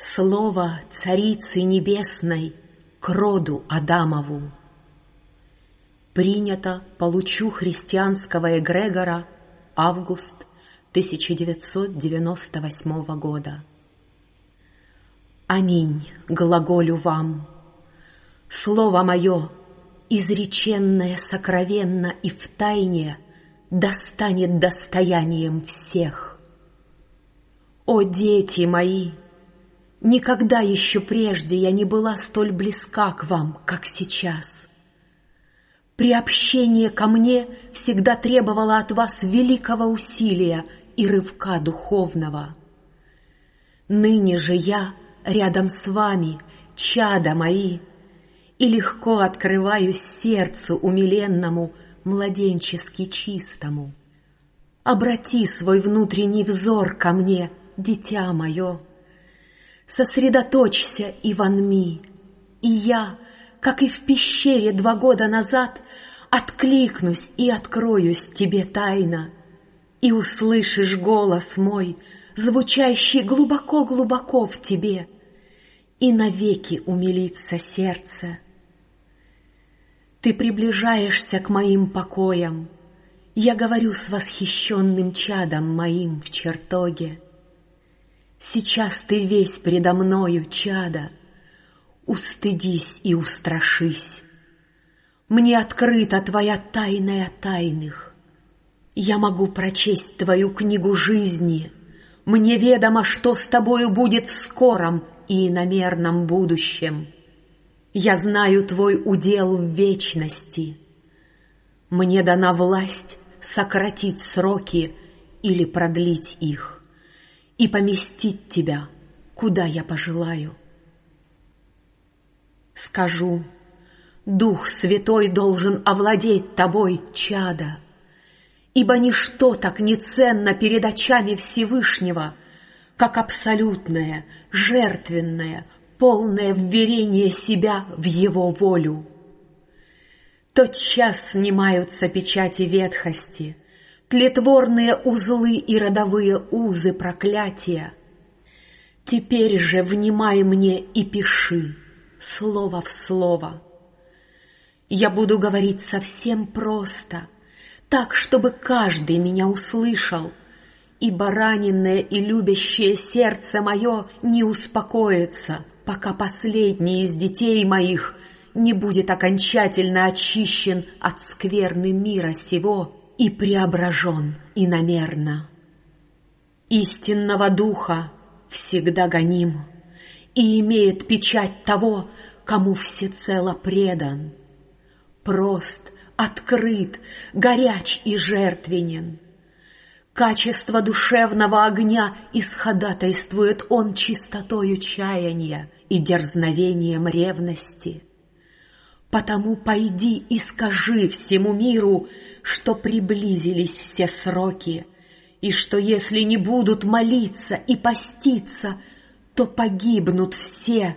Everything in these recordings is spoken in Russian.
Слово Царицы Небесной к роду Адамову. Принято по лучу христианского эгрегора август 1998 года. Аминь, глаголю вам. Слово мое, изреченное сокровенно и втайне, достанет достоянием всех. О, дети мои! Никогда еще прежде я не была столь близка к вам, как сейчас. Приобщение ко мне всегда требовало от вас великого усилия и рывка духовного. Ныне же я рядом с вами, чада мои, и легко открываюсь сердцу умиленному, младенчески чистому. Обрати свой внутренний взор ко мне, дитя мое. Сосредоточься и вонми, и я, как и в пещере 2 года назад, откликнусь и откроюсь тебе тайно, и услышишь голос мой, звучащий глубоко-глубоко в тебе, и навеки умилится сердце. Ты приближаешься к моим покоям, я говорю с восхищенным чадом моим в чертоге. Сейчас ты весь предо мною, чадо, устыдись и устрашись. Мне открыта твоя тайная тайных. Я могу прочесть твою книгу жизни. Мне ведомо, что с тобою будет в скором и иномерном будущем. Я знаю твой удел в вечности. Мне дана власть сократить сроки или продлить их и поместить тебя, куда я пожелаю. Скажу, Дух Святой должен овладеть тобой, чадо, ибо ничто так не ценно перед очами Всевышнего, как абсолютное, жертвенное, полное вверение себя в Его волю. Тотчас снимаются печати ветхости, тлетворные узлы и родовые узы проклятия. Теперь же внимай мне и пиши, слово в слово. Я буду говорить совсем просто, так, чтобы каждый меня услышал, ибо раненное и любящее сердце мое не успокоится, пока последний из детей моих не будет окончательно очищен от скверны мира сего и преображен иномерно. Истинного Духа всегда гоним и имеет печать того, кому всецело предан. Прост, открыт, горяч и жертвенен. Качество душевного огня исходатайствует он чистотою чаяния и дерзновением ревности. Потому пойди и скажи всему миру, что приблизились все сроки, и что если не будут молиться и поститься, то погибнут все.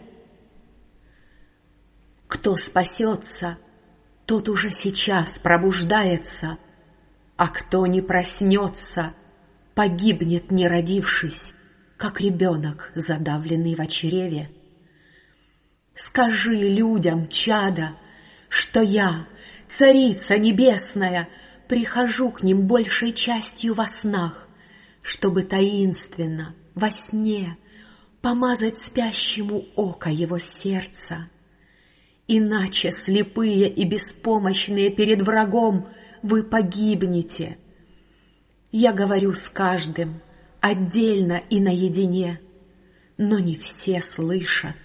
Кто спасется, тот уже сейчас пробуждается, а кто не проснется, погибнет, не родившись, как ребенок, задавленный в чреве. Скажи людям, чадо, что я, Царица Небесная, прихожу к ним большей частью во снах, чтобы таинственно, во сне, помазать спящему око его сердца. Иначе, слепые и беспомощные перед врагом, вы погибнете. Я говорю с каждым, отдельно и наедине, но не все слышат.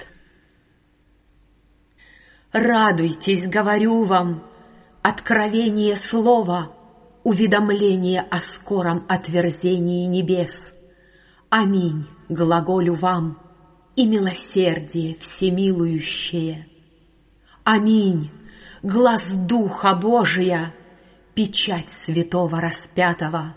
Радуйтесь, говорю вам, откровение слова, уведомление о скором отверзении небес. Аминь, глаголю вам, и милосердие всемилующее. Аминь, глаз Духа Божия, печать святого распятого.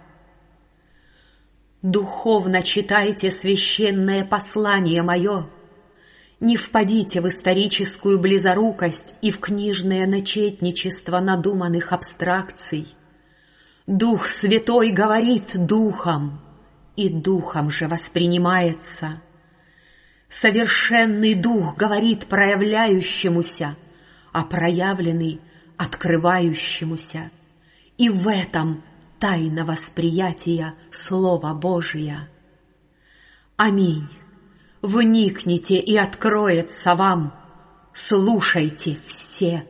Духовно читайте священное послание мое. Не впадите в историческую близорукость и в книжное начетничество надуманных абстракций. Дух Святой говорит духом, и духом же воспринимается. Совершенный дух говорит проявляющемуся, а проявленный — открывающемуся. И в этом тайна восприятия Слова Божия. Аминь. Вникните, и откроется вам. Слушайте все.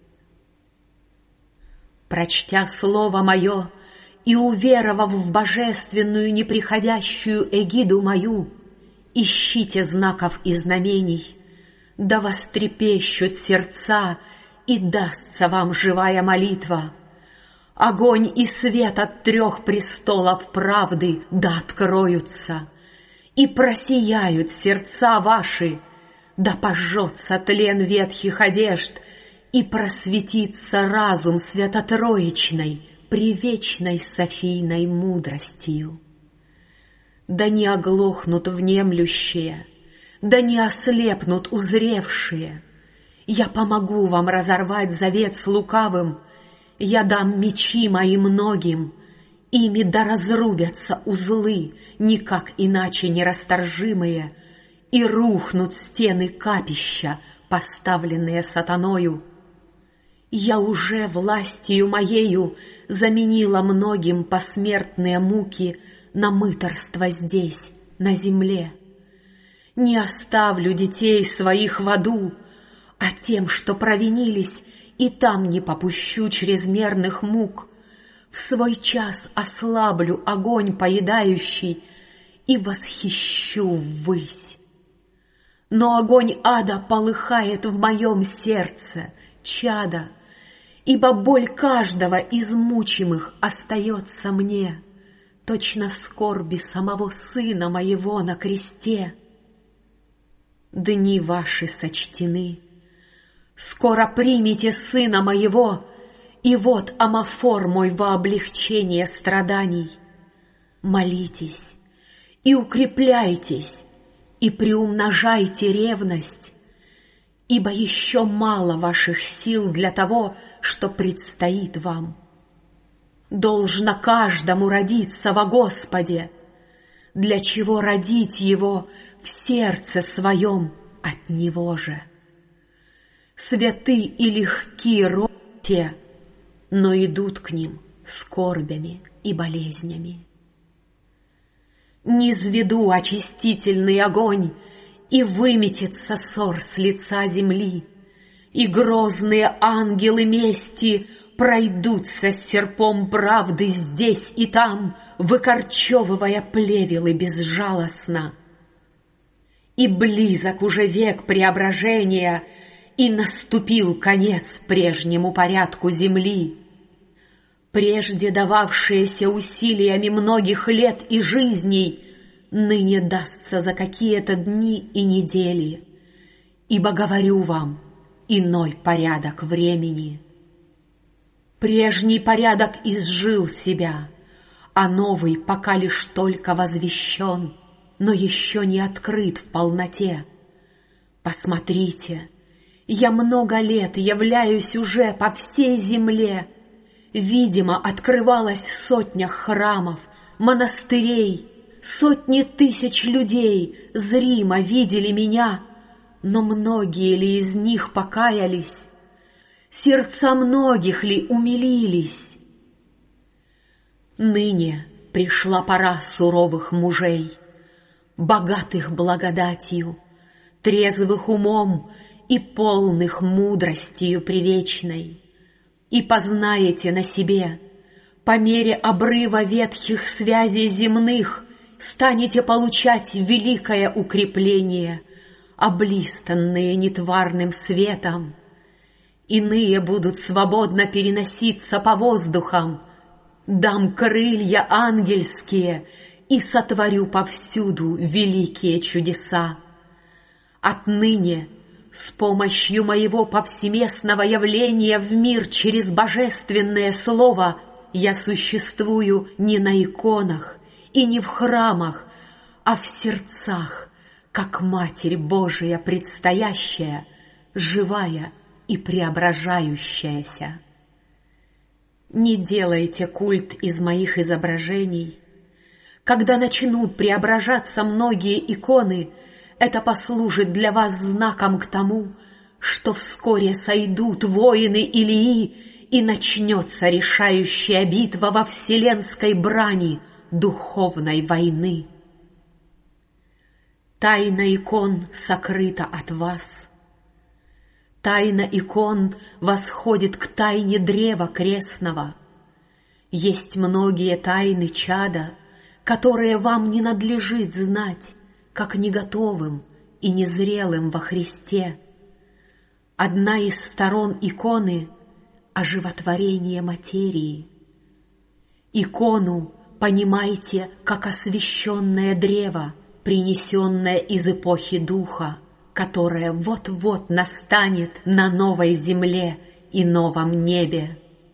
Прочтя Слово Мое и уверовав в божественную неприходящую эгиду Мою, ищите знаков и знамений, да вострепещут сердца, и дастся вам живая молитва. Огонь и свет от 3 престолов правды да откроются, и просияют сердца ваши, да пожжется тлен ветхих одежд, и просветится разум свято-троичной, привечной Софийной мудростью. Да не оглохнут внемлющие, да не ослепнут узревшие. Я помогу вам разорвать завет с лукавым, я дам мечи мои многим, ими да разрубятся узлы, никак иначе не расторжимые, и рухнут стены капища, поставленные сатаною. Я уже властью моею заменила многим посмертные муки на мытарство здесь, на земле. Не оставлю детей своих в аду, а тем, что провинились, и там не попущу чрезмерных мук. В свой час ослаблю огонь поедающий и восхищу ввысь. Но огонь ада полыхает в моем сердце, чадо, ибо боль каждого из мучимых остается мне, точно скорби самого Сына Моего на кресте. Дни ваши сочтены, скоро примите Сына Моего, и вот амафор мой во облегчение страданий. Молитесь и укрепляйтесь, и приумножайте ревность, ибо еще мало ваших сил для того, что предстоит вам. Должно каждому родиться во Господе, для чего родить его в сердце своем от Него же. Святы и легки роды те, но идут к ним скорбями и болезнями. Низведу очистительный огонь, и выметется ссор с лица земли, и грозные ангелы мести пройдутся с серпом правды здесь и там, выкорчевывая плевелы безжалостно. И близок уже век преображения, и наступил конец прежнему порядку земли. Прежде дававшееся усилиями многих лет и жизней, ныне дастся за какие-то дни и недели, ибо говорю вам, иной порядок времени. Прежний порядок изжил себя, а новый пока лишь только возвещен, но еще не открыт в полноте. Посмотрите, я много лет являюсь уже по всей земле. Видимо, открывалась в сотнях храмов, монастырей, сотни тысяч людей зримо видели меня, но многие ли из них покаялись? Сердца многих ли умилились? Ныне пришла пора суровых мужей, богатых благодатью, трезвых умом и полных мудростью привечной. И познаете на себе, по мере обрыва ветхих связей земных, станете получать великое укрепление, облистанные нетварным светом. Иные будут свободно переноситься по воздухам. Дам крылья ангельские и сотворю повсюду великие чудеса. Отныне с помощью моего повсеместного явления в мир через божественное слово я существую не на иконах и не в храмах, а в сердцах, как Матерь Божия предстоящая, живая и преображающаяся. Не делайте культ из моих изображений. Когда начнут преображаться многие иконы, это послужит для вас знаком к тому, что вскоре сойдут воины Илии, и начнется решающая битва во вселенской брани духовной войны. Тайна икон сокрыта от вас. Тайна икон восходит к тайне древа крестного. Есть многие тайны чада, которые вам не надлежит знать, как неготовым и незрелым во Христе. Одна из сторон иконы — оживотворение материи. Икону понимайте как освященное древо, принесенное из эпохи Духа, которое вот-вот настанет на новой земле и новом небе.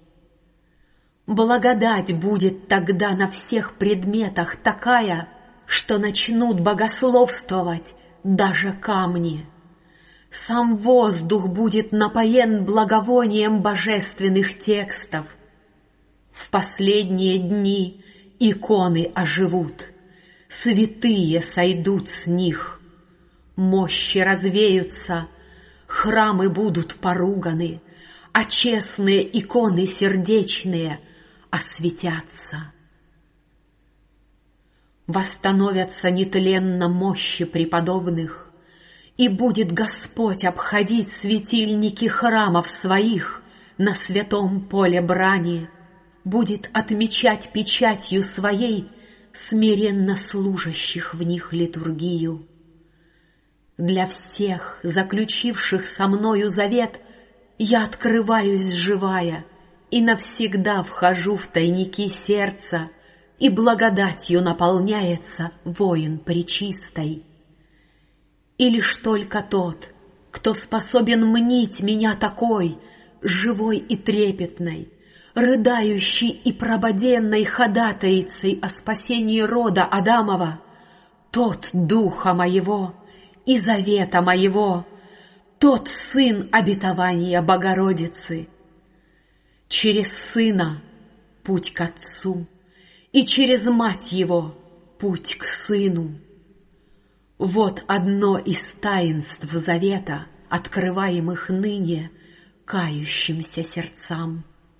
Благодать будет тогда на всех предметах такая, что начнут богословствовать даже камни. Сам воздух будет напоен благовонием божественных текстов. В последние дни иконы оживут, святые сойдут с них, мощи развеются, храмы будут поруганы, а честные иконы сердечные осветятся. Восстановятся нетленно мощи преподобных, и будет Господь обходить светильники храмов своих на святом поле брани, будет отмечать печатью своей смиренно служащих в них литургию. Для всех, заключивших со мною завет, я открываюсь живая и навсегда вхожу в тайники сердца, и благодатью наполняется воин пречистой. И лишь только тот, кто способен мнить меня такой, живой и трепетной, рыдающей и прободенной ходатайцей о спасении рода Адамова, тот духа моего и завета моего, тот сын обетования Богородицы. Через сына путь к Отцу, и через мать его путь к Сыну. Вот одно из таинств завета, открываемых ныне кающимся сердцам.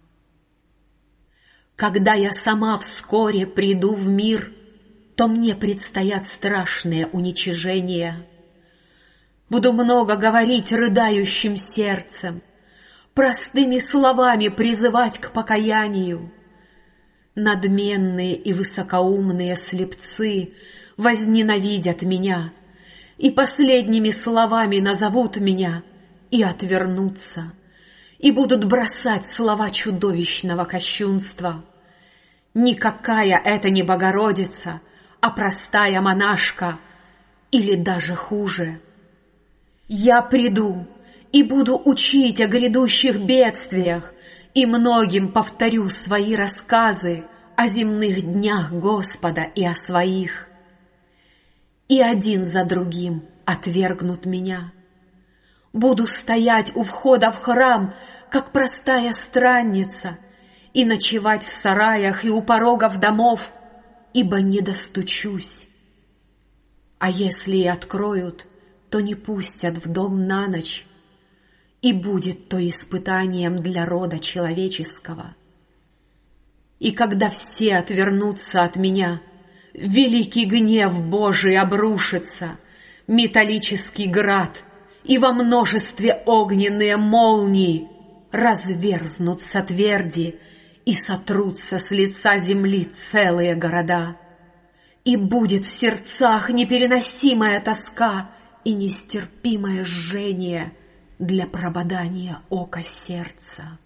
Когда я сама вскоре приду в мир, то мне предстоят страшные уничижения. Буду много говорить рыдающим сердцем, простыми словами призывать к покаянию. Надменные и высокоумные слепцы возненавидят меня и последними словами назовут меня и отвернутся, и будут бросать слова чудовищного кощунства. Никакая это не Богородица, а простая монашка, или даже хуже. Я приду и буду учить о грядущих бедствиях, и многим повторю свои рассказы о земных днях Господа и о своих. И один за другим отвергнут меня. Буду стоять у входа в храм, как простая странница, и ночевать в сараях и у порогов домов, ибо не достучусь. А если и откроют, то не пустят в дом на ночь, и будет то испытанием для рода человеческого. И когда все отвернутся от меня, великий гнев Божий обрушится, металлический град, и во множестве огненные молнии разверзнутся тверди и сотрутся с лица земли целые города. И будет в сердцах непереносимая тоска и нестерпимое жжение для прободания ока сердца.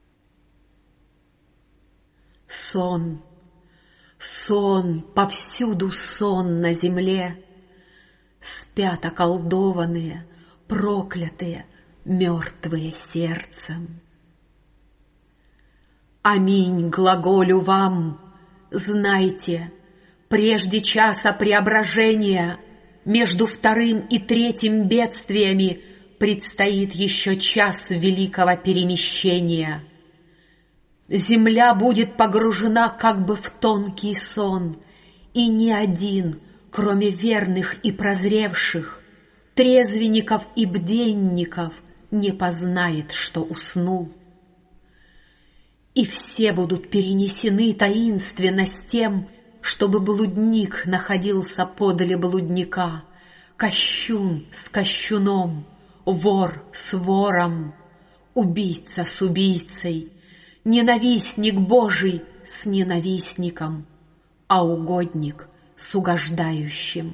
Сон, сон, повсюду сон на земле, спят околдованные, проклятые, мертвые сердцем. Аминь глаголю вам, знайте, прежде часа преображения между вторым и третьим бедствиями предстоит еще час великого перемещения. Земля будет погружена как бы в тонкий сон, и ни один, кроме верных и прозревших, трезвенников и бденников не познает, что уснул. И все будут перенесены таинственно с тем, чтобы блудник находился подле блудника, кощун с кощуном, вор с вором, убийца с убийцей, ненавистник Божий с ненавистником, а угодник с угождающим.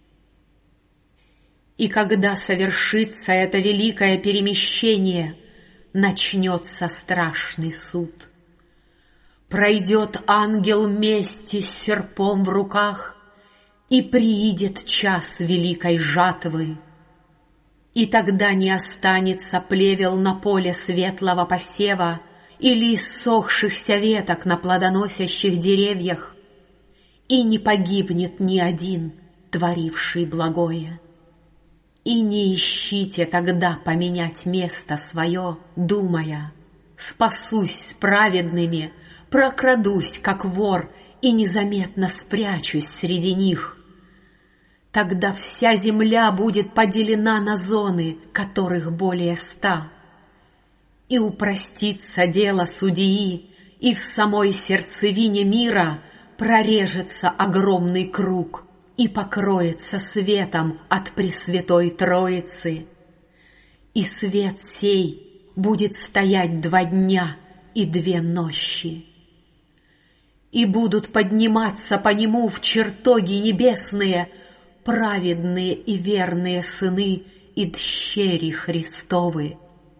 И когда совершится это великое перемещение, начнется страшный суд. Пройдет ангел мести с серпом в руках, и приидет час великой жатвы. И тогда не останется плевел на поле светлого посева или иссохшихся веток на плодоносящих деревьях, и не погибнет ни один, творивший благое. И не ищите тогда поменять место свое, думая: спасусь с праведными, прокрадусь, как вор, и незаметно спрячусь среди них. Тогда вся земля будет поделена на зоны, которых более 100. И упростится дело судьи, и в самой сердцевине мира прорежется огромный круг и покроется светом от Пресвятой Троицы. И свет сей будет стоять 2 дня и 2 нощи. И будут подниматься по нему в чертоги небесные праведные и верные сыны и дщери Христовы.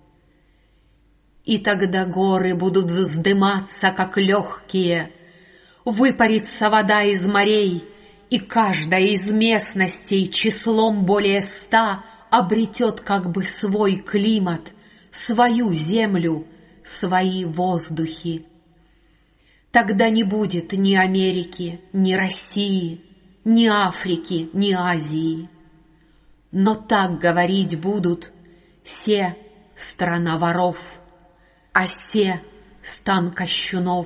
И тогда горы будут вздыматься, как легкие, выпарится вода из морей, и каждая из местностей числом более 100 обретет как бы свой климат, свою землю, свои воздухи. Тогда не будет ни Америки, ни России, ни Африки, ни Азии. Но так говорить будут: се — страна воров, а се — стан кощунов.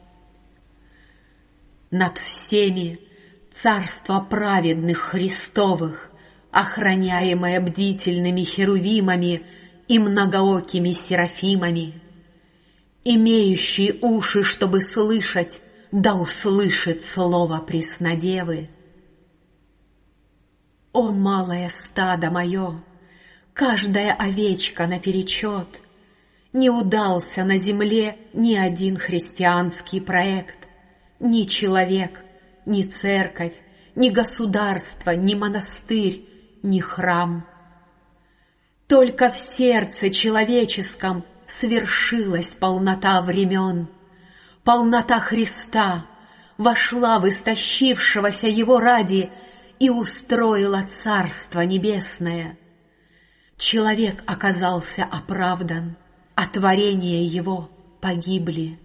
Над всеми царство праведных Христовых, охраняемое бдительными херувимами и многоокими серафимами. Имеющий уши, чтобы слышать, да услышит слово Преснодевы. О, малое стадо мое, каждая овечка наперечет! Не удался на земле ни один христианский проект, ни человек, ни церковь, ни государство, ни монастырь, ни храм. Только в сердце человеческом свершилась полнота времен, полнота Христа вошла в истощившегося Его ради и устроила Царство Небесное. Человек оказался оправдан, а творения Его погибли.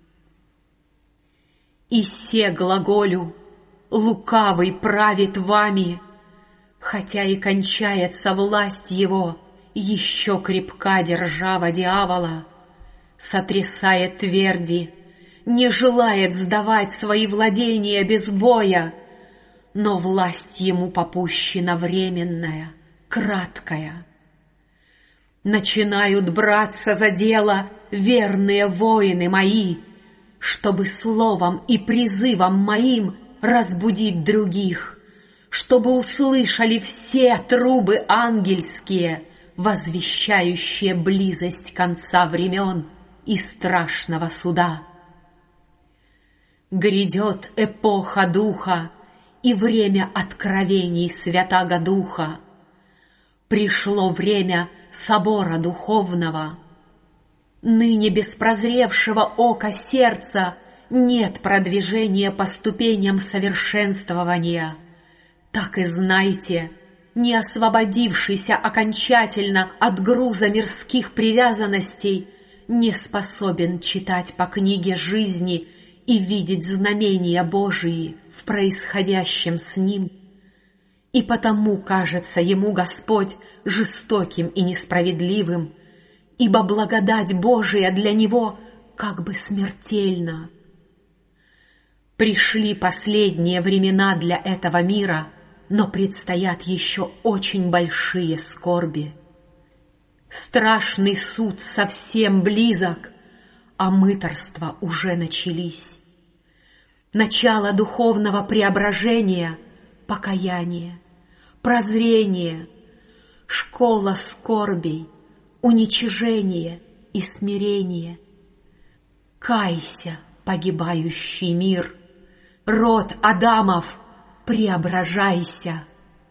И се глаголю: лукавый правит вами, хотя и кончается власть его, еще крепка держава дьявола, сотрясает тверди, не желает сдавать свои владения без боя, но власть ему попущена временная, краткая. Начинают браться за дело верные воины мои, чтобы словом и призывом моим разбудить других, чтобы услышали все трубы ангельские, возвещающие близость конца времен и страшного суда. Грядет эпоха Духа и время откровений Святаго Духа. Пришло время собора духовного. Ныне без прозревшего ока сердца нет продвижения по ступеням совершенствования. Так и знайте, не освободившийся окончательно от груза мирских привязанностей, не способен читать по книге жизни и видеть знамения Божии в происходящем с ним. И потому кажется ему Господь жестоким и несправедливым, ибо благодать Божия для него как бы смертельна. Пришли последние времена для этого мира, но предстоят еще очень большие скорби. Страшный суд совсем близок, а мытарства уже начались. Начало духовного преображения — покаяние, прозрение, школа скорбей, уничижение и смирение. Кайся, погибающий мир, род Адамов, преображайся.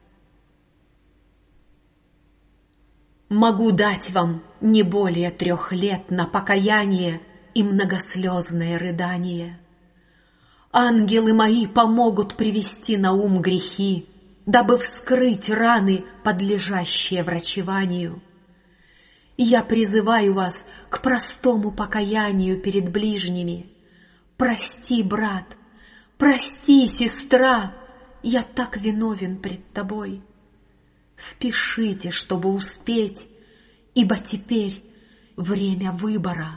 Могу дать вам не более 3 лет на покаяние и многослезное рыдание. Ангелы мои помогут привести на ум грехи, дабы вскрыть раны, подлежащие врачеванию. Я призываю вас к простому покаянию перед ближними. Прости, брат, прости, сестра, я так виновен пред тобой. Спешите, чтобы успеть, ибо теперь время выбора.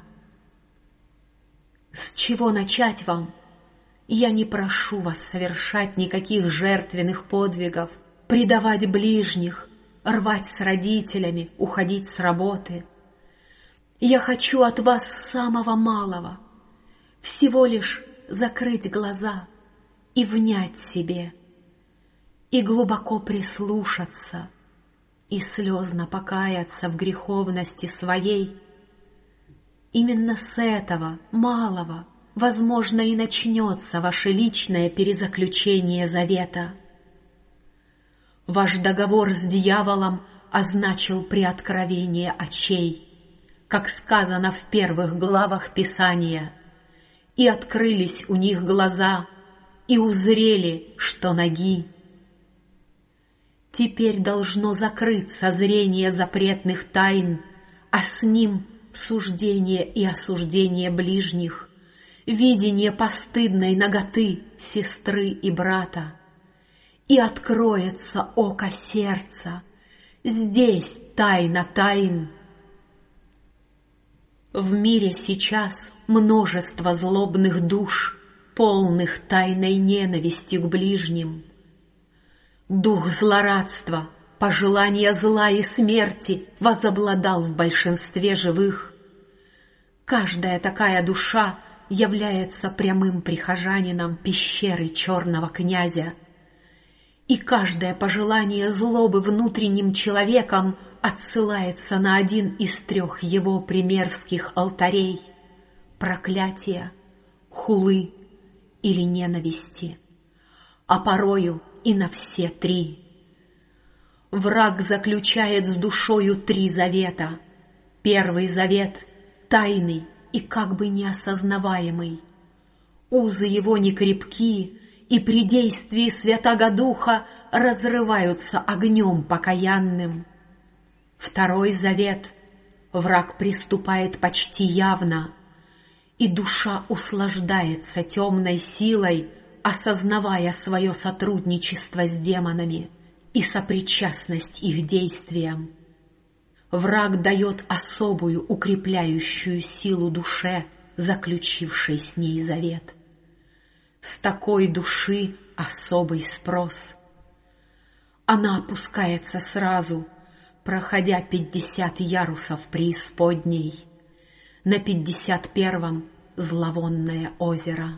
С чего начать вам? Я не прошу вас совершать никаких жертвенных подвигов, предавать ближних, рвать с родителями, уходить с работы. Я хочу от вас самого малого, всего лишь закрыть глаза и внять себе, и глубоко прислушаться, и слезно покаяться в греховности своей. Именно с этого малого, возможно, и начнется ваше личное перезаключение завета. Ваш договор с дьяволом означил приоткровение очей, как сказано в первых главах Писания, и открылись у них глаза, и узрели, что ноги. Теперь должно закрыться зрение запретных тайн, а с ним суждение и осуждение ближних, видение постыдной наготы сестры и брата. И откроется око сердца, здесь тайна тайн. В мире сейчас множество злобных душ, полных тайной ненависти к ближним. Дух злорадства, пожелания зла и смерти возобладал в большинстве живых. Каждая такая душа является прямым прихожанином пещеры черного князя. И каждое пожелание злобы внутренним человеком отсылается на один из 3 его примерских алтарей — проклятия, хулы или ненависти, а порою и на все 3. Враг заключает с душою 3 завета. Первый завет — тайный и как бы неосознаваемый. Узы его не крепки, и при действии Святаго Духа разрываются огнем покаянным. Второй завет — враг приступает почти явно, и душа услаждается темной силой, осознавая свое сотрудничество с демонами и сопричастность их действиям. Враг дает особую укрепляющую силу душе, заключившей с ней завет. С такой души особый спрос. Она опускается сразу, проходя 50 ярусов преисподней, на 51-м зловонное озеро.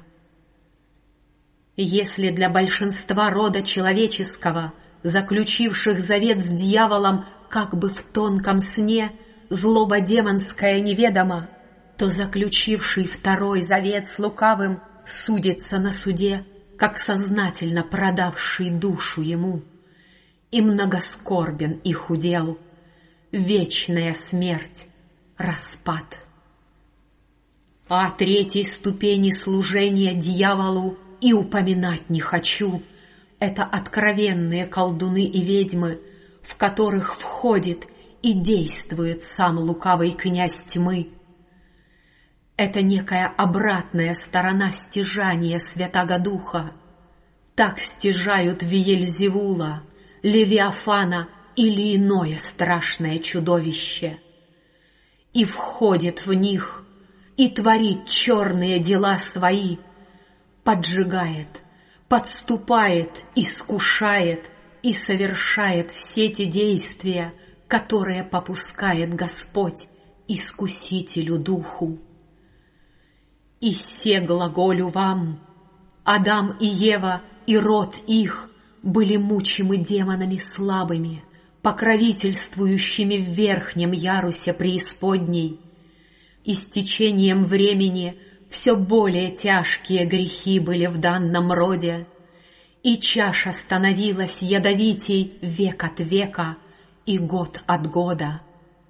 Если для большинства рода человеческого, заключивших завет с дьяволом как бы в тонком сне, злоба демонская неведома, то заключивший 2-й завет с лукавым судится на суде, как сознательно продавший душу ему, и многоскорбен их удел, вечная смерть, распад. О 3-й ступени служения дьяволу и упоминать не хочу. Это откровенные колдуны и ведьмы, в которых входит и действует сам лукавый князь тьмы. Это некая обратная сторона стяжания Святаго Духа. Так стяжают Виельзевула, Левиафана или иное страшное чудовище. И входит в них, и творит черные дела свои, поджигает, подступает, искушает и совершает все те действия, которые попускает Господь искусителю духу. И се глаголю вам: Адам и Ева и род их были мучимы демонами слабыми, покровительствующими в верхнем ярусе преисподней, и с течением времени все более тяжкие грехи были в данном роде, и чаша становилась ядовитей век от века и год от года.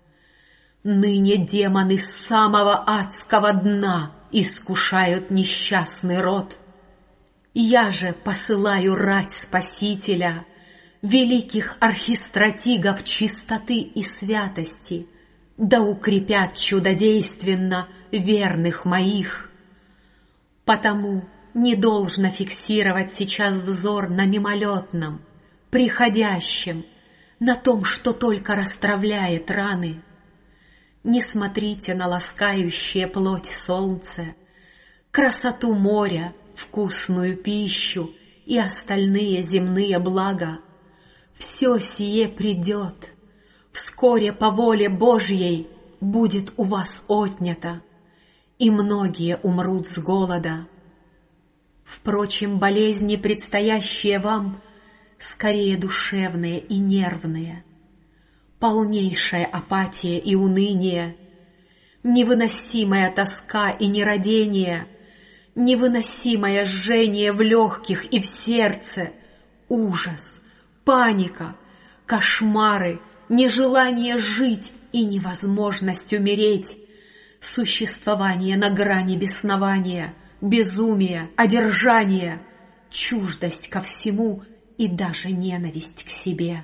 Ныне демоны с самого адского дна искушают несчастный род. Я же посылаю рать Спасителя, великих архистратигов чистоты и святости, да укрепят чудодейственно верных моих. Потому не должно фиксировать сейчас взор на мимолетном, приходящем, на том, что только расстравляет раны. Не смотрите на ласкающее плоть солнце, красоту моря, вкусную пищу и остальные земные блага. Все сие придет, вскоре по воле Божьей будет у вас отнято, и многие умрут с голода. Впрочем, болезни, предстоящие вам, скорее душевные и нервные, полнейшая апатия и уныние, невыносимая тоска и нерадение, невыносимое жжение в легких и в сердце, ужас, паника, кошмары, нежелание жить и невозможность умереть, существование на грани беснования, безумие, одержание, чуждость ко всему и даже ненависть к себе.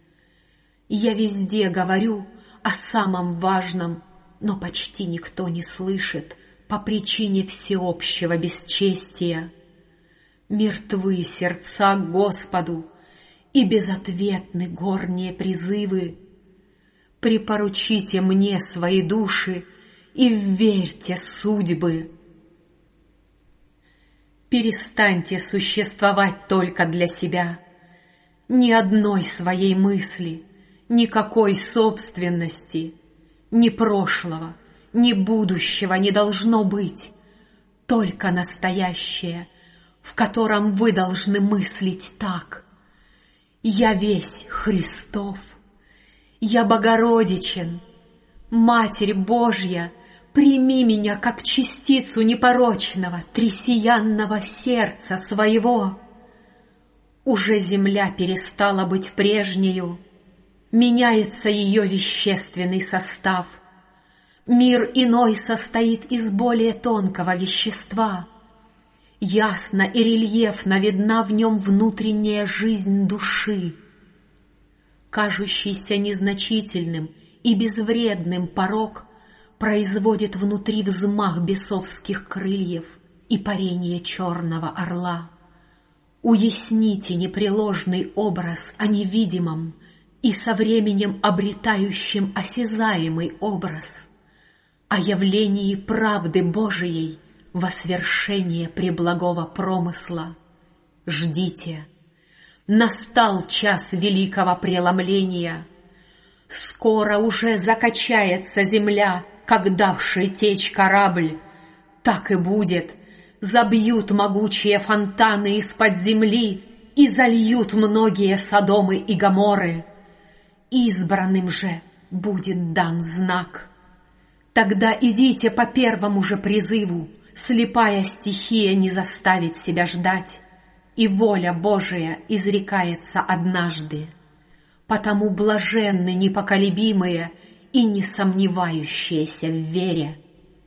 Я везде говорю о самом важном, но почти никто не слышит по причине всеобщего бесчестия. Мертвы сердца к Господу, и безответны горние призывы. Припоручите мне свои души и вверьте судьбы. Перестаньте существовать только для себя. Ни одной своей мысли, никакой собственности, ни прошлого, ни будущего не должно быть, только настоящее, в котором вы должны мыслить так: «Я весь Христов, я Богородичен, Матерь Божья, прими меня как частицу непорочного, тресиянного сердца своего». Уже земля перестала быть прежнею, меняется ее вещественный состав. Мир иной состоит из более тонкого вещества. Ясно и рельефно видна в нем внутренняя жизнь души. Кажущийся незначительным и безвредным порок производит внутри взмах бесовских крыльев и парение черного орла. Уясните непреложный образ о невидимом и со временем обретающем осязаемый образ, о явлении правды Божией во свершение преблагого промысла. Ждите, настал час великого преломления. Скоро уже закачается земля, как давший течь корабль. Так и будет. Забьют могучие фонтаны из-под земли и зальют многие Содомы и Гоморры. Избранным же будет дан знак. Тогда идите по первому же призыву, слепая стихия не заставит себя ждать, и воля Божия изрекается однажды. Потому блаженны непоколебимые и не сомневающиеся в вере.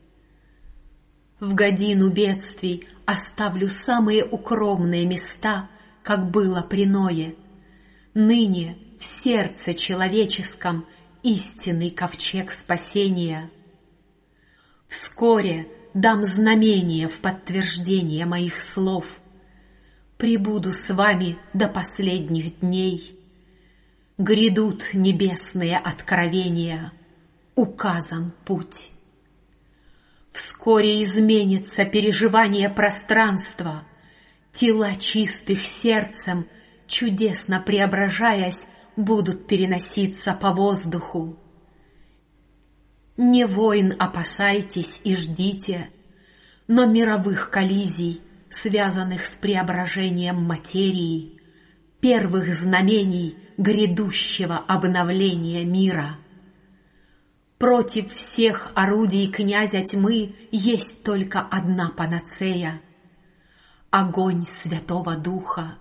В годину бедствий оставлю самые укромные места, как было при Ное. Ныне в сердце человеческом истинный ковчег спасения. Вскоре дам знамение в подтверждение моих слов. Пребуду с вами до последних дней. Грядут небесные откровения, указан путь. Вскоре изменится переживание пространства, тела чистых сердцем чудесно преображаясь, будут переноситься по воздуху. Не войн опасайтесь и ждите, но мировых коллизий, связанных с преображением материи, первых знамений грядущего обновления мира. Против всех орудий князя тьмы есть только одна панацея — огонь Святого Духа.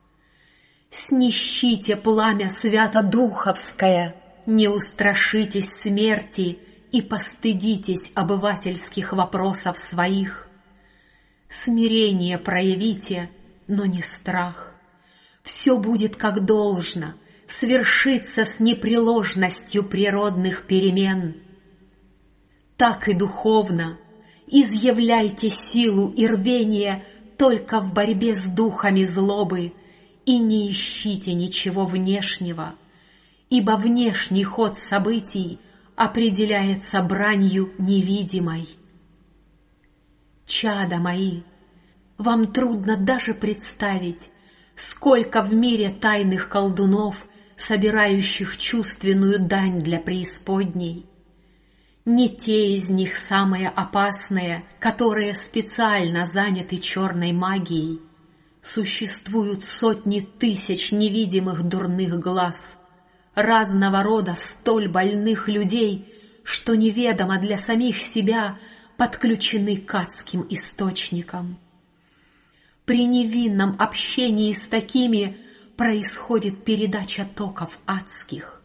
Снищите пламя свято-духовское, не устрашитесь смерти и постыдитесь обывательских вопросов своих. Смирение проявите, но не страх. Все будет как должно, свершится с непреложностью природных перемен. Так и духовно изъявляйте силу и рвение только в борьбе с духами злобы и не ищите ничего внешнего, ибо внешний ход событий определяется бранью невидимой. Чада мои, вам трудно даже представить, сколько в мире тайных колдунов, собирающих чувственную дань для преисподней. Не те из них самые опасные, которые специально заняты черной магией. Существуют сотни тысяч невидимых дурных глаз, разного рода столь больных людей, что неведомо для самих себя подключены к адским источникам. При невинном общении с такими происходит передача токов адских.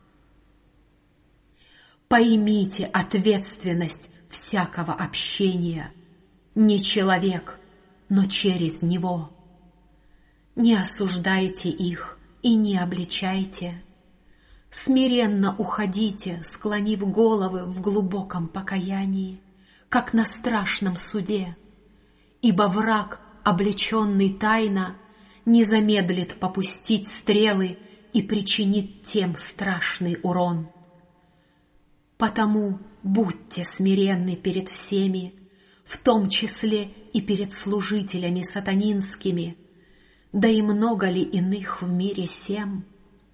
Поймите ответственность всякого общения. Не человек, но через него. Не осуждайте их и не обличайте. Смиренно уходите, склонив головы в глубоком покаянии, как на страшном суде, ибо враг, облеченный тайно, не замедлит попустить стрелы и причинит тем страшный урон. Потому будьте смиренны перед всеми, в том числе и перед служителями сатанинскими, да и много ли иных в мире сем?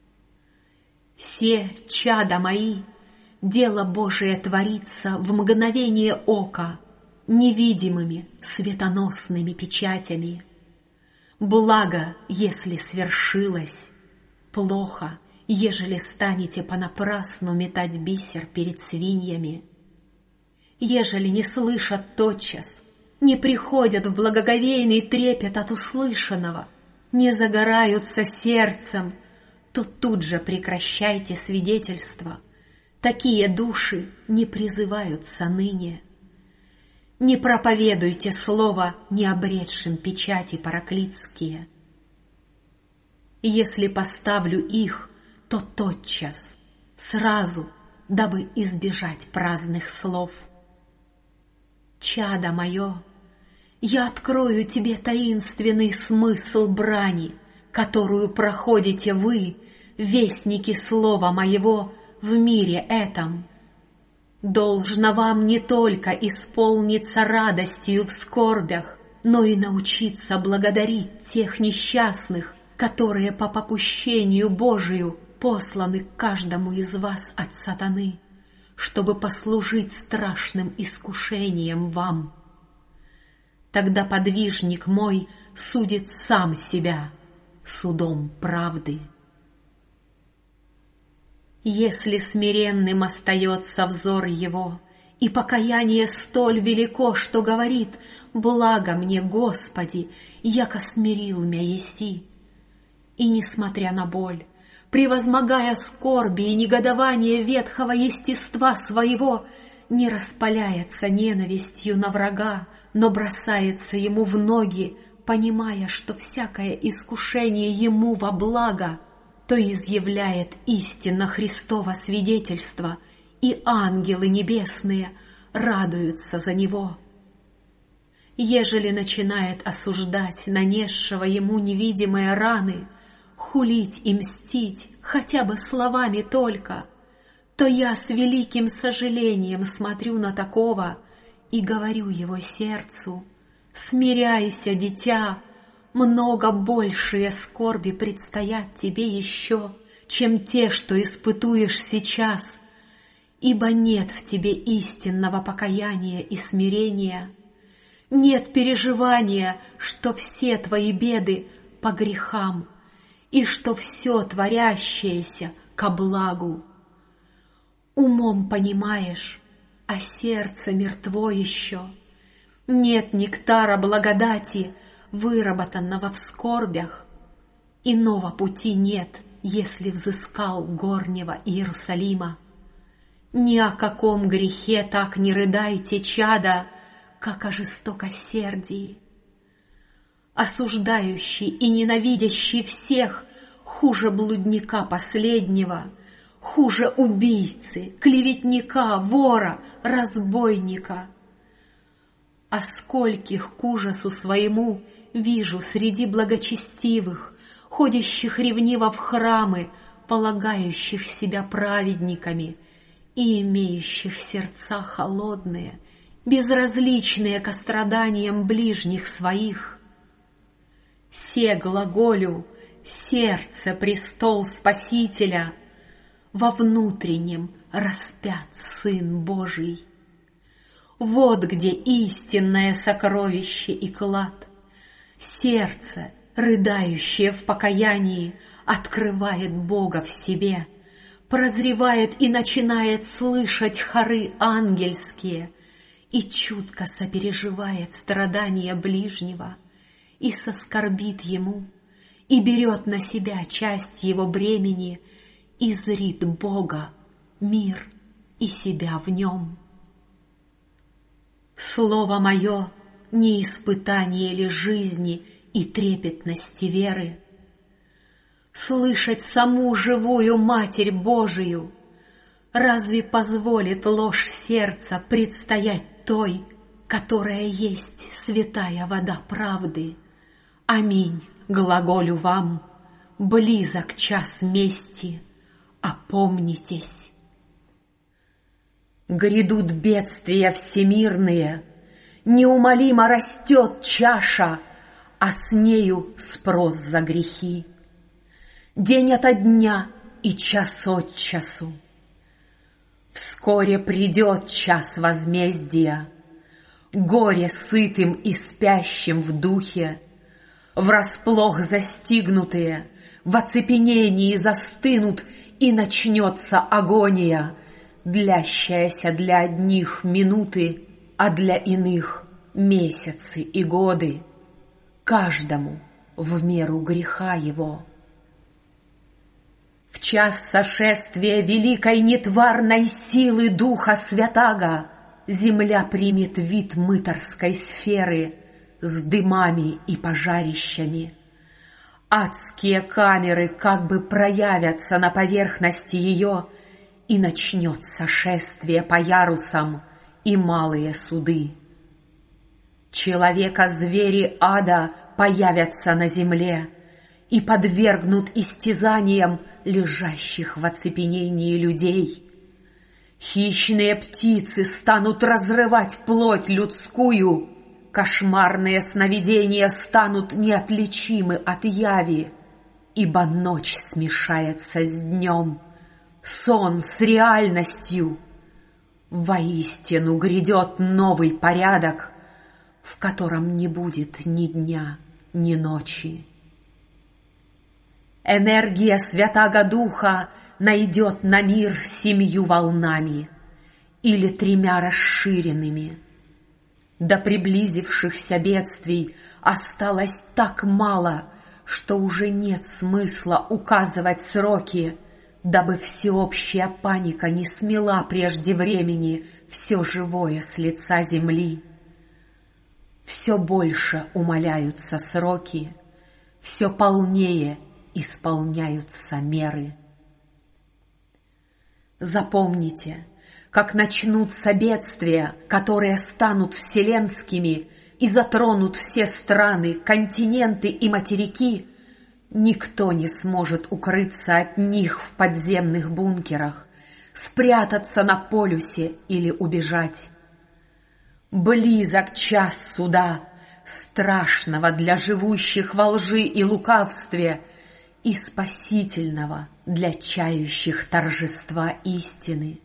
Се, чада мои, дело Божие творится в мгновение ока, невидимыми светоносными печатями. Благо, если свершилось, плохо, ежели станете понапрасну метать бисер перед свиньями. Ежели не слышат тотчас, не приходят в благоговейный трепет от услышанного, не загораются сердцем, то тут же прекращайте свидетельство. Такие души не призываются ныне. Не проповедуйте слово необретшим печати параклитские. Если поставлю их, то тотчас, сразу, дабы избежать праздных слов. Чадо мое, я открою тебе таинственный смысл брани, которую проходите вы, вестники слова моего, в мире этом. Должно вам не только исполниться радостью в скорбях, но и научиться благодарить тех несчастных, которые по попущению Божию посланы каждому из вас от сатаны, чтобы послужить страшным искушением вам. Тогда подвижник мой судит сам себя судом правды. Если смиренным остается взор его, и покаяние столь велико, что говорит: «Благо мне, Господи, яко смирил мя еси», и, несмотря на боль, превозмогая скорби и негодование ветхого естества своего, не распаляется ненавистью на врага, но бросается ему в ноги, понимая, что всякое искушение ему во благо, то изъявляет истинно Христово свидетельство, и ангелы небесные радуются за него. Ежели начинает осуждать нанесшего ему невидимые раны, хулить и мстить хотя бы словами только, то я с великим сожалением смотрю на такого и говорю его сердцу: «Смиряйся, дитя, много большие скорби предстоят тебе еще, чем те, что испытуешь сейчас, ибо нет в тебе истинного покаяния и смирения, нет переживания, что все твои беды по грехам и что все творящееся ко благу. Умом понимаешь, а сердце мертво еще. Нет нектара благодати, выработанного в скорбях. Иного пути нет, если взыскал горнего Иерусалима. Ни о каком грехе так не рыдайте, чада, как о жестокосердии. Осуждающий и ненавидящий всех хуже блудника последнего, хуже убийцы, клеветника, вора, разбойника. А скольких к ужасу своему вижу среди благочестивых, ходящих ревниво в храмы, полагающих себя праведниками и имеющих сердца холодные, безразличные ко страданиям ближних своих. Се глаголю: сердце престол Спасителя, во внутреннем распят Сын Божий. Вот где истинное сокровище и клад. Сердце, рыдающее в покаянии, открывает Бога в себе, прозревает и начинает слышать хоры ангельские и чутко сопереживает страдания ближнего и соскорбит ему, и берет на себя часть его бремени, и зрит Бога, мир и себя в нем. Слово мое не испытание ли жизни и трепетности веры? Слышать саму живую Матерь Божию, разве позволит ложь сердца предстоять той, которая есть святая вода правды? Аминь, глаголю вам, близок час мести, опомнитесь. Грядут бедствия всемирные, неумолимо растет чаша, а с нею спрос за грехи. День ото дня и час от часу. Вскоре придет час возмездия, горе сытым и спящим в духе, врасплох застигнутые, в оцепенении застынут, и начнется агония, длящаяся для одних минуты, а для иных месяцы и годы, каждому в меру греха его. В час сошествия великой нетварной силы Духа Святаго земля примет вид мытарской сферы с дымами и пожарищами. Адские камеры как бы проявятся на поверхности ее, и начнется шествие по ярусам и малые суды. Человека-звери ада появятся на земле и подвергнут истязаниям лежащих в оцепенении людей. Хищные птицы станут разрывать плоть людскую, кошмарные сновидения станут неотличимы от яви, ибо ночь смешается с днем, сон с реальностью. Воистину грядет новый порядок, в котором не будет ни дня, ни ночи. Энергия Святаго Духа найдет на мир 7 волнами или 3 расширенными. До приблизившихся бедствий осталось так мало, что уже нет смысла указывать сроки, дабы всеобщая паника не смела прежде времени все живое с лица земли. Все больше умаляются сроки, все полнее исполняются меры. Запомните, как начнутся бедствия, которые станут вселенскими и затронут все страны, континенты и материки, никто не сможет укрыться от них в подземных бункерах, спрятаться на полюсе или убежать. Близок час суда, страшного для живущих во лжи и лукавстве, и спасительного для чающих торжества истины.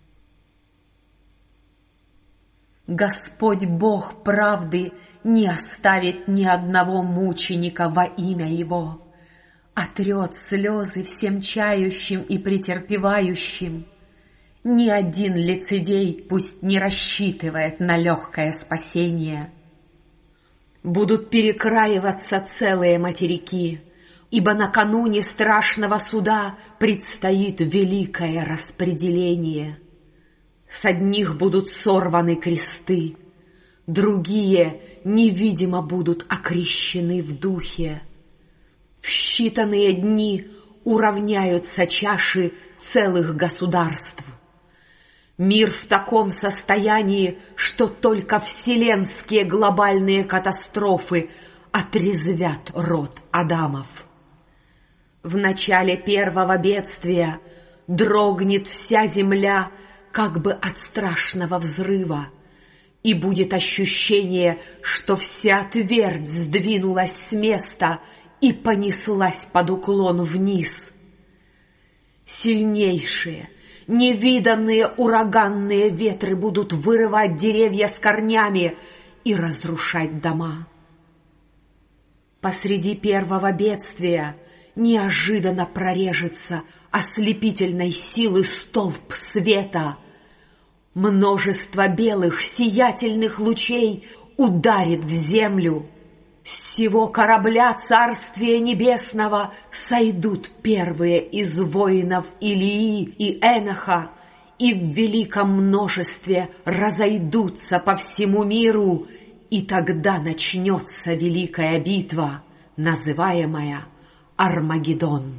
Господь Бог правды не оставит ни одного мученика во имя Его, отрет слезы всем чающим и претерпевающим. Ни один лицедей пусть не рассчитывает на легкое спасение. Будут перекраиваться целые материки, ибо накануне страшного суда предстоит великое распределение. С одних будут сорваны кресты, другие невидимо будут окрещены в духе. В считанные дни уравняются чаши целых государств. Мир в таком состоянии, что только вселенские глобальные катастрофы отрезвят род Адамов. В начале первого бедствия дрогнет вся земля, как бы от страшного взрыва, и будет ощущение, что вся твердь сдвинулась с места и понеслась под уклон вниз. Сильнейшие, невиданные ураганные ветры будут вырывать деревья с корнями и разрушать дома. Посреди первого бедствия неожиданно прорежется ослепительной силы столб света. Множество белых сиятельных лучей ударит в землю. С сего корабля Царствия Небесного сойдут первые из воинов Илии и Эноха, и в великом множестве разойдутся по всему миру, и тогда начнется великая битва, называемая Армагеддон.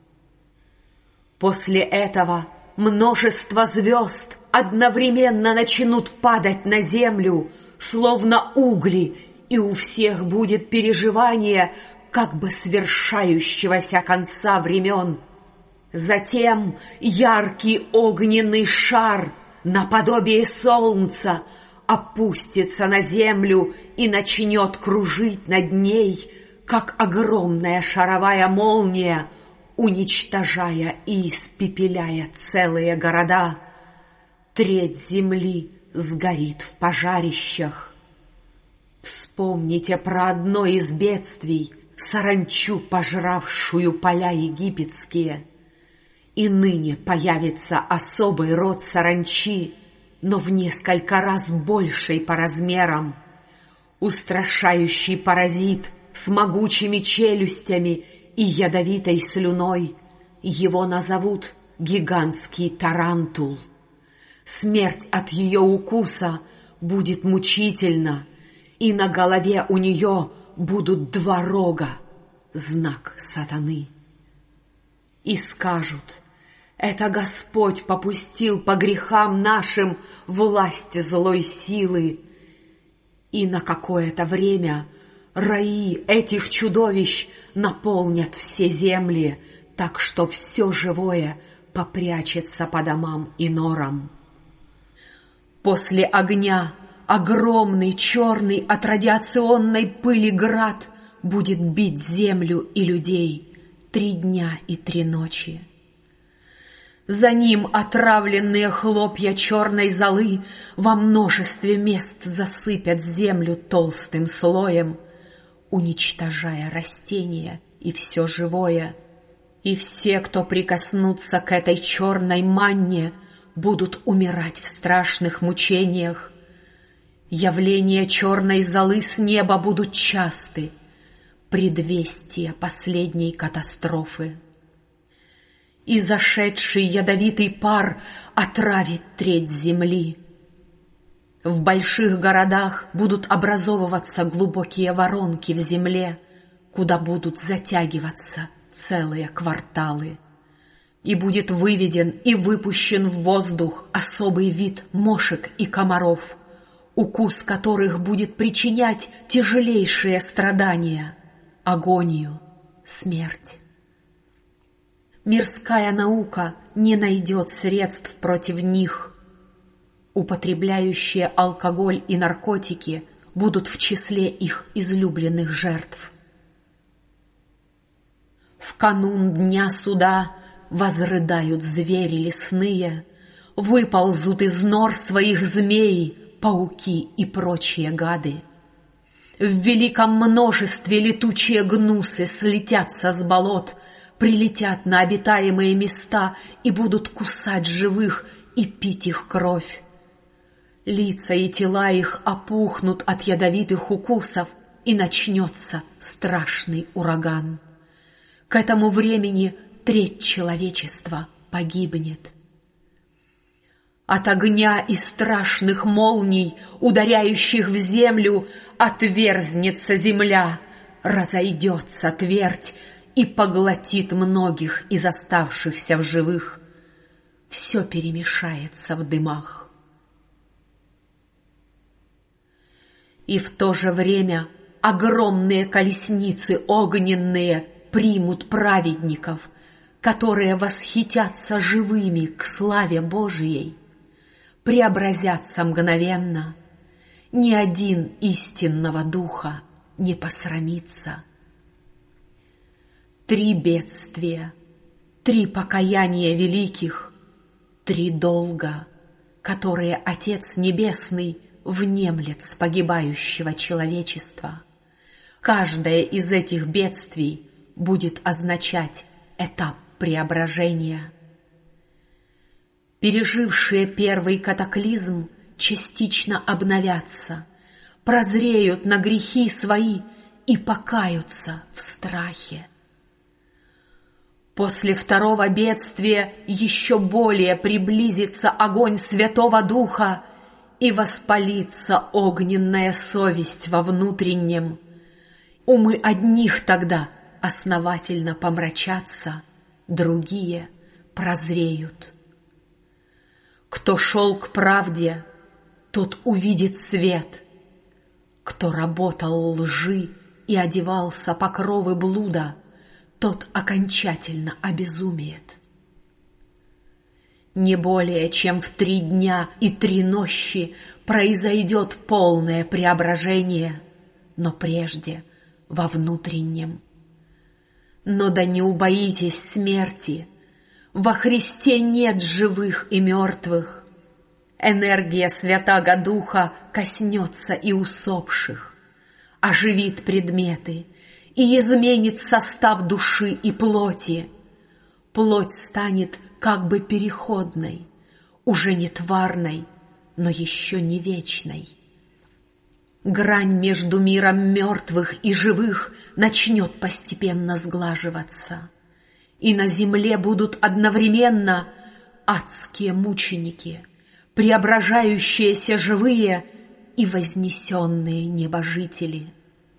После этого множество звезд одновременно начнут падать на землю, словно угли, и у всех будет переживание как бы свершающегося конца времен. Затем яркий огненный шар наподобие солнца опустится на землю и начнет кружить над ней, как огромная шаровая молния, уничтожая и испепеляя целые города. Треть земли сгорит в пожарищах. Вспомните про одно из бедствий, саранчу, пожравшую поля египетские. И ныне появится особый род саранчи, но в несколько раз больший по размерам. Устрашающий паразит с могучими челюстями и ядовитой слюной. Его назовут гигантский тарантул. Смерть от ее укуса будет мучительна, и на голове у нее будут 2 рога, знак сатаны. И скажут: это Господь попустил по грехам нашим власть злой силы. И на какое-то время раи этих чудовищ наполнят все земли, так что все живое попрячется по домам и норам. После огня огромный черный от радиационной пыли град будет бить землю и людей 3 дня и 3 ночи. За ним отравленные хлопья черной золы во множестве мест засыпят землю толстым слоем, уничтожая растения и все живое. И все, кто прикоснутся к этой черной манне, будут умирать в страшных мучениях. Явления черной золы с неба будут часты, предвестие последней катастрофы. И зашедший ядовитый пар отравит треть земли. В больших городах будут образовываться глубокие воронки в земле, куда будут затягиваться целые кварталы. И будет выведен и выпущен в воздух особый вид мошек и комаров, укус которых будет причинять тяжелейшие страдания, агонию, смерть. Мирская наука не найдет средств против них. Употребляющие алкоголь и наркотики будут в числе их излюбленных жертв. В канун дня суда возрыдают звери лесные, выползут из нор своих змей пауки и прочие гады. В великом множестве летучие гнусы слетятся с болот, прилетят на обитаемые места и будут кусать живых и пить их кровь. Лица и тела их опухнут от ядовитых укусов, и начнется страшный ураган. К этому времени треть человечества погибнет. От огня и страшных молний, ударяющих в землю, отверзнется земля, разойдется твердь и поглотит многих из оставшихся в живых. Все перемешается в дымах. И в то же время огромные колесницы огненные примут праведников, которые восхитятся живыми к славе Божией, преобразятся мгновенно. Ни один истинного духа не посрамится. 3 бедствия, 3 покаяния великих, 3 долга, которые Отец Небесный внемлет с погибающего человечества. Каждое из этих бедствий будет означать этап преображения. Пережившие первый катаклизм частично обновятся, прозреют на грехи свои и покаются в страхе. После второго бедствия еще более приблизится огонь Святого Духа и воспалится огненная совесть во внутреннем. Умы одних тогда основательно помрачатся, другие прозреют. Кто шел к правде, тот увидит свет. Кто работал лжи и одевался покровы блуда, тот окончательно обезумеет. Не более чем в 3 дня и 3 нощи произойдет полное преображение, но прежде во внутреннем. Но да не убоитесь смерти, во Христе нет живых и мертвых. Энергия Святаго Духа коснется и усопших, оживит предметы и изменит состав души и плоти. Плоть станет как бы переходной, уже не тварной, но еще не вечной. Грань между миром мертвых и живых начнет постепенно сглаживаться, и на земле будут одновременно адские мученики, преображающиеся живые и вознесенные небожители.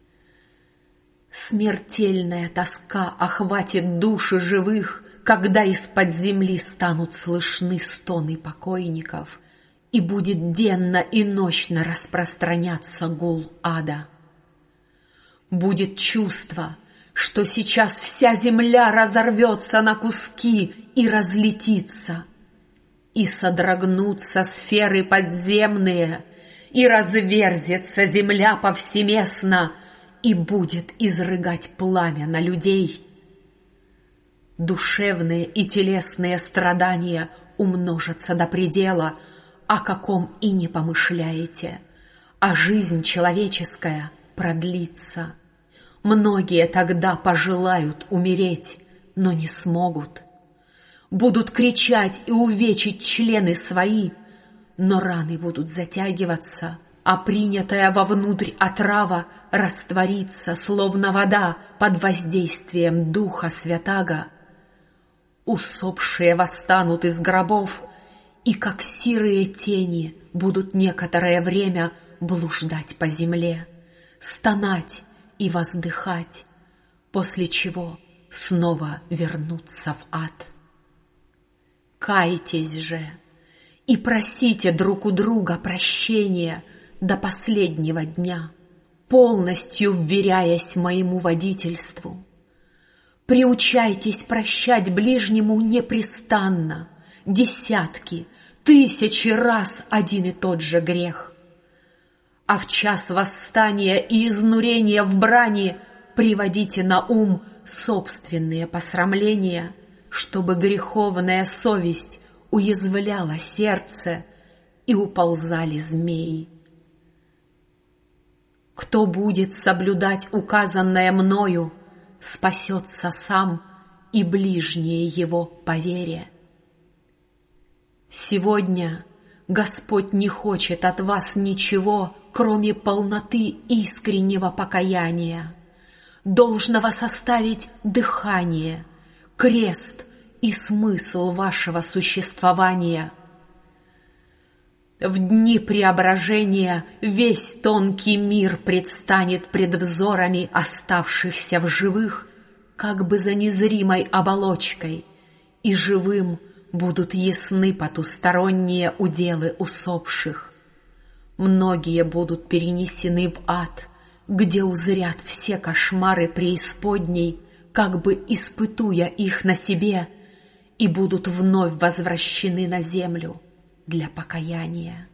Смертельная тоска охватит души живых, когда из-под земли станут слышны стоны покойников, и будет денно и ночно распространяться гул ада. Будет чувство, что сейчас вся земля разорвется на куски и разлетится, и содрогнутся сферы подземные, и разверзется земля повсеместно, и будет изрыгать пламя на людей. Душевные и телесные страдания умножатся до предела, о каком и не помышляете, а жизнь человеческая продлится. Многие тогда пожелают умереть, но не смогут. Будут кричать и увечить члены свои, но раны будут затягиваться, а принятая вовнутрь отрава растворится, словно вода под воздействием Духа Святаго. Усопшие восстанут из гробов, и как сирые тени будут некоторое время блуждать по земле, стонать и воздыхать, после чего снова вернуться в ад. Кайтесь же и просите друг у друга прощения до последнего дня, полностью вверяясь моему водительству. Приучайтесь прощать ближнему непрестанно, десятки, тысячи раз один и тот же грех. А в час восстания и изнурения в брани приводите на ум собственные посрамления, чтобы греховная совесть уязвляла сердце и уползали змеи. Кто будет соблюдать указанное мною, спасется сам и ближние его по вере. Сегодня Господь не хочет от вас ничего, кроме полноты искреннего покаяния. Должно вас оставить дыхание, крест и смысл вашего существования. В дни преображения весь тонкий мир предстанет пред взорами оставшихся в живых, как бы за незримой оболочкой, и живым будут ясны потусторонние уделы усопших. Многие будут перенесены в ад, где узрят все кошмары преисподней, как бы испытуя их на себе, и будут вновь возвращены на землю для покаяния.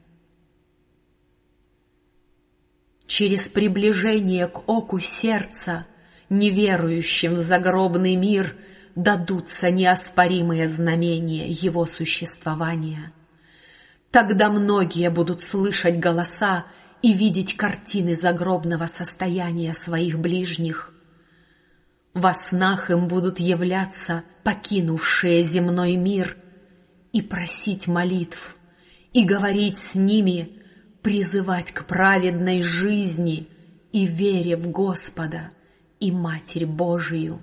Через приближение к оку сердца неверующим в загробный мир дадутся неоспоримые знамения его существования. Тогда многие будут слышать голоса и видеть картины загробного состояния своих ближних. Во снах им будут являться покинувшие земной мир и просить молитв, и говорить с ними, призывать к праведной жизни и вере в Господа и Матерь Божию.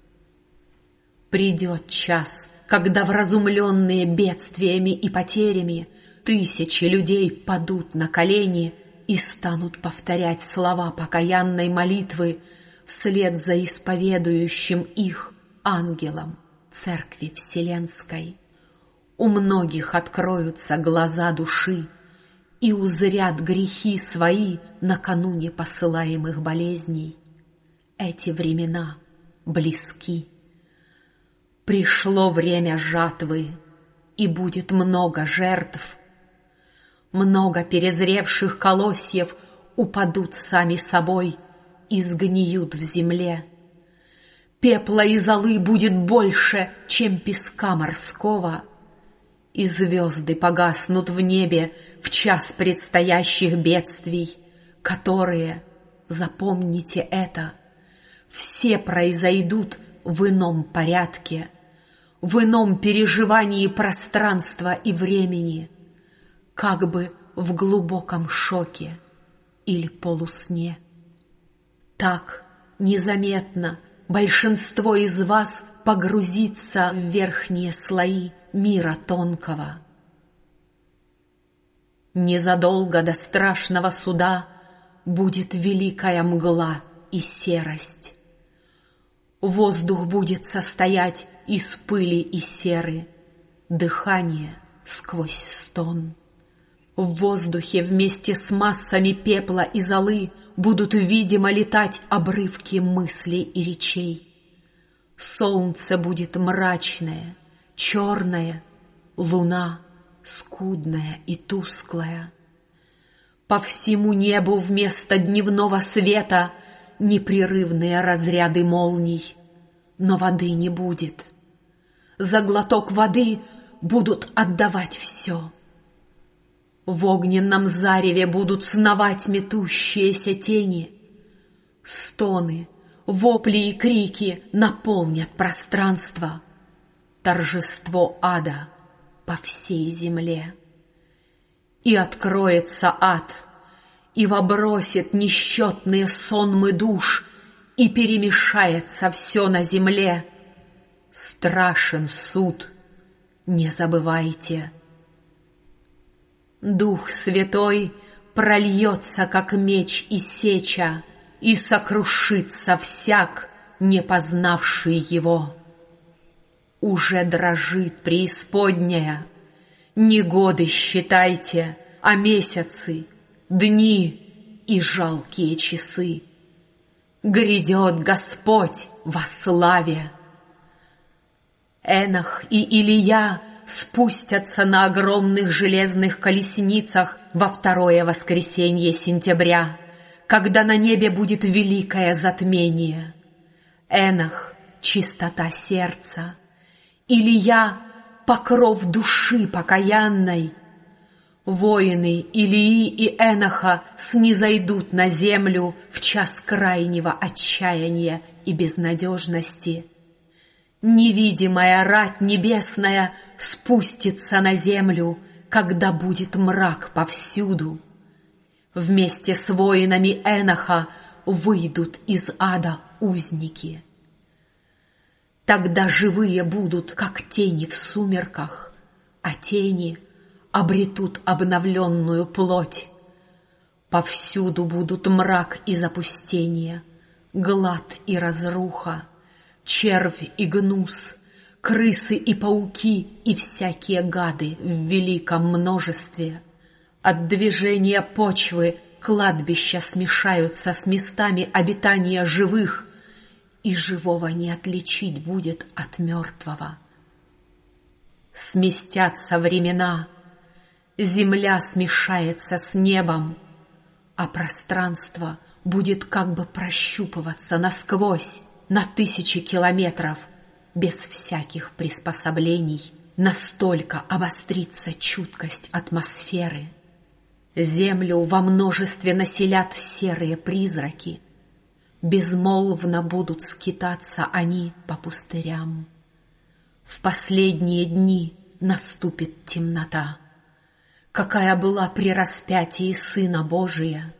Придет час, когда вразумленные бедствиями и потерями тысячи людей падут на колени и станут повторять слова покаянной молитвы вслед за исповедующим их ангелом Церкви Вселенской. У многих откроются глаза души и узрят грехи свои накануне посылаемых болезней. Эти времена близки. Пришло время жатвы, и будет много жертв. Много перезревших колосьев упадут сами собой и сгниют в земле. Пепла и золы будет больше, чем песка морского, и звезды погаснут в небе в час предстоящих бедствий, которые, запомните это, все произойдут в ином порядке, в ином переживании пространства и времени, как бы в глубоком шоке или полусне. Так незаметно большинство из вас погрузится в верхние слои мира тонкого. Незадолго до страшного суда будет великая мгла и серость. Воздух будет состоять из пыли и серы, дыхание сквозь стон. В воздухе вместе с массами пепла и золы будут видимо летать обрывки мыслей и речей. Солнце будет мрачное, черное, луна скудная и тусклая. По всему небу вместо дневного света непрерывные разряды молний, но воды не будет. За глоток воды будут отдавать все. В огненном зареве будут сновать метущиеся тени. Стоны, вопли и крики наполнят пространство. Торжество ада по всей земле. И откроется ад, и вобросит несчетные сонмы душ, и перемешается все на земле. Страшен суд, не забывайте. Дух Святой прольется, как меч и сеча, и сокрушится всяк, не познавший его. Уже дрожит преисподняя, не годы считайте, а месяцы, дни и жалкие часы. Грядет Господь во славе. Энох и Илия спустятся на огромных железных колесницах во второе воскресенье сентября, когда на небе будет великое затмение. Энох — чистота сердца, Илия — покров души покаянной. Воины Илии и Эноха снизойдут на землю в час крайнего отчаяния и безнадежности. Невидимая рать небесная спустится на землю, когда будет мрак повсюду. Вместе с воинами Эноха выйдут из ада узники. Тогда живые будут, как тени в сумерках, а тени обретут обновленную плоть. Повсюду будут мрак и запустение, глад и разруха, червь и гнус, крысы и пауки и всякие гады в великом множестве. От движения почвы кладбища смешаются с местами обитания живых, и живого не отличить будет от мертвого. Сместятся времена, земля смешается с небом, а пространство будет как бы прощупываться насквозь на 1000 километров без всяких приспособлений. Настолько обострится чуткость атмосферы. Землю во множестве населят серые призраки. Безмолвно будут скитаться они по пустырям. В последние дни наступит темнота, какая была при распятии Сына Божия.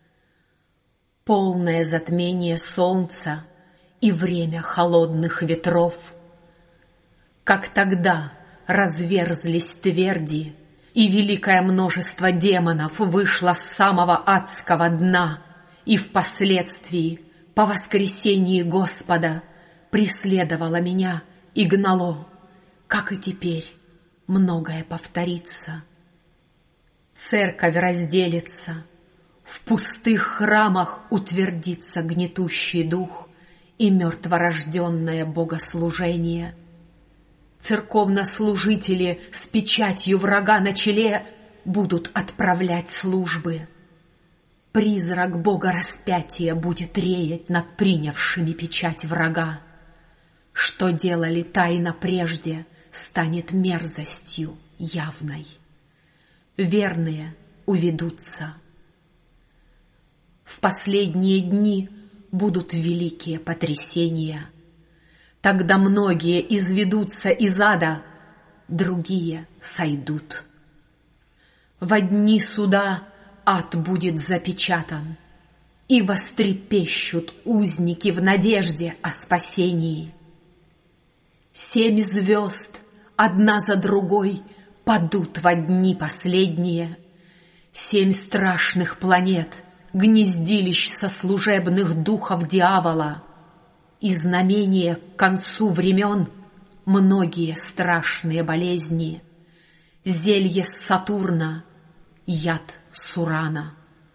Полное затмение солнца и время холодных ветров. Как тогда разверзлись тверди, и великое множество демонов вышло с самого адского дна, и впоследствии, по воскресении Господа, преследовало меня и гнало, как и теперь многое повторится. Церковь разделится, в пустых храмах утвердится гнетущий дух и мертворожденное богослужение. Церковнослужители с печатью врага на челе будут отправлять службы. Призрак Бога распятия будет реять над принявшими печать врага. Что делали тайно прежде, станет мерзостью явной. Верные уведутся. В последние дни будут великие потрясения. Тогда многие изведутся из ада, другие сойдут. Во дни суда ад будет запечатан, и вострепещут узники в надежде о спасении. 7 звезд, одна за другой, падут во дни последние. 7 страшных планет, гнездилищ сослужебных духов дьявола. И знамение к концу времен многие страшные болезни. Зелье Сатурна, яд с Урана.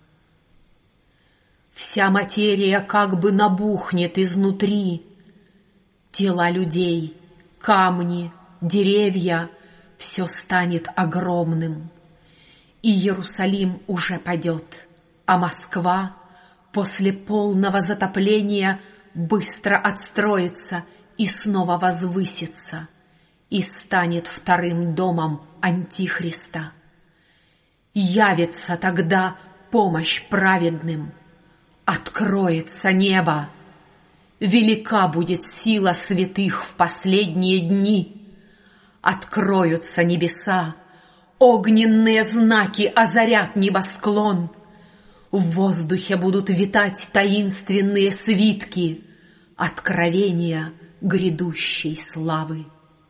Вся материя как бы набухнет изнутри. Тела людей, камни, деревья — все станет огромным. И Иерусалим уже падет, а Москва после полного затопления быстро отстроится и снова возвысится, и станет вторым домом Антихриста. Явится тогда помощь праведным, откроется небо, велика будет сила святых в последние дни, откроются небеса, огненные знаки озарят небосклон, в воздухе будут витать таинственные свитки, откровения грядущей славы.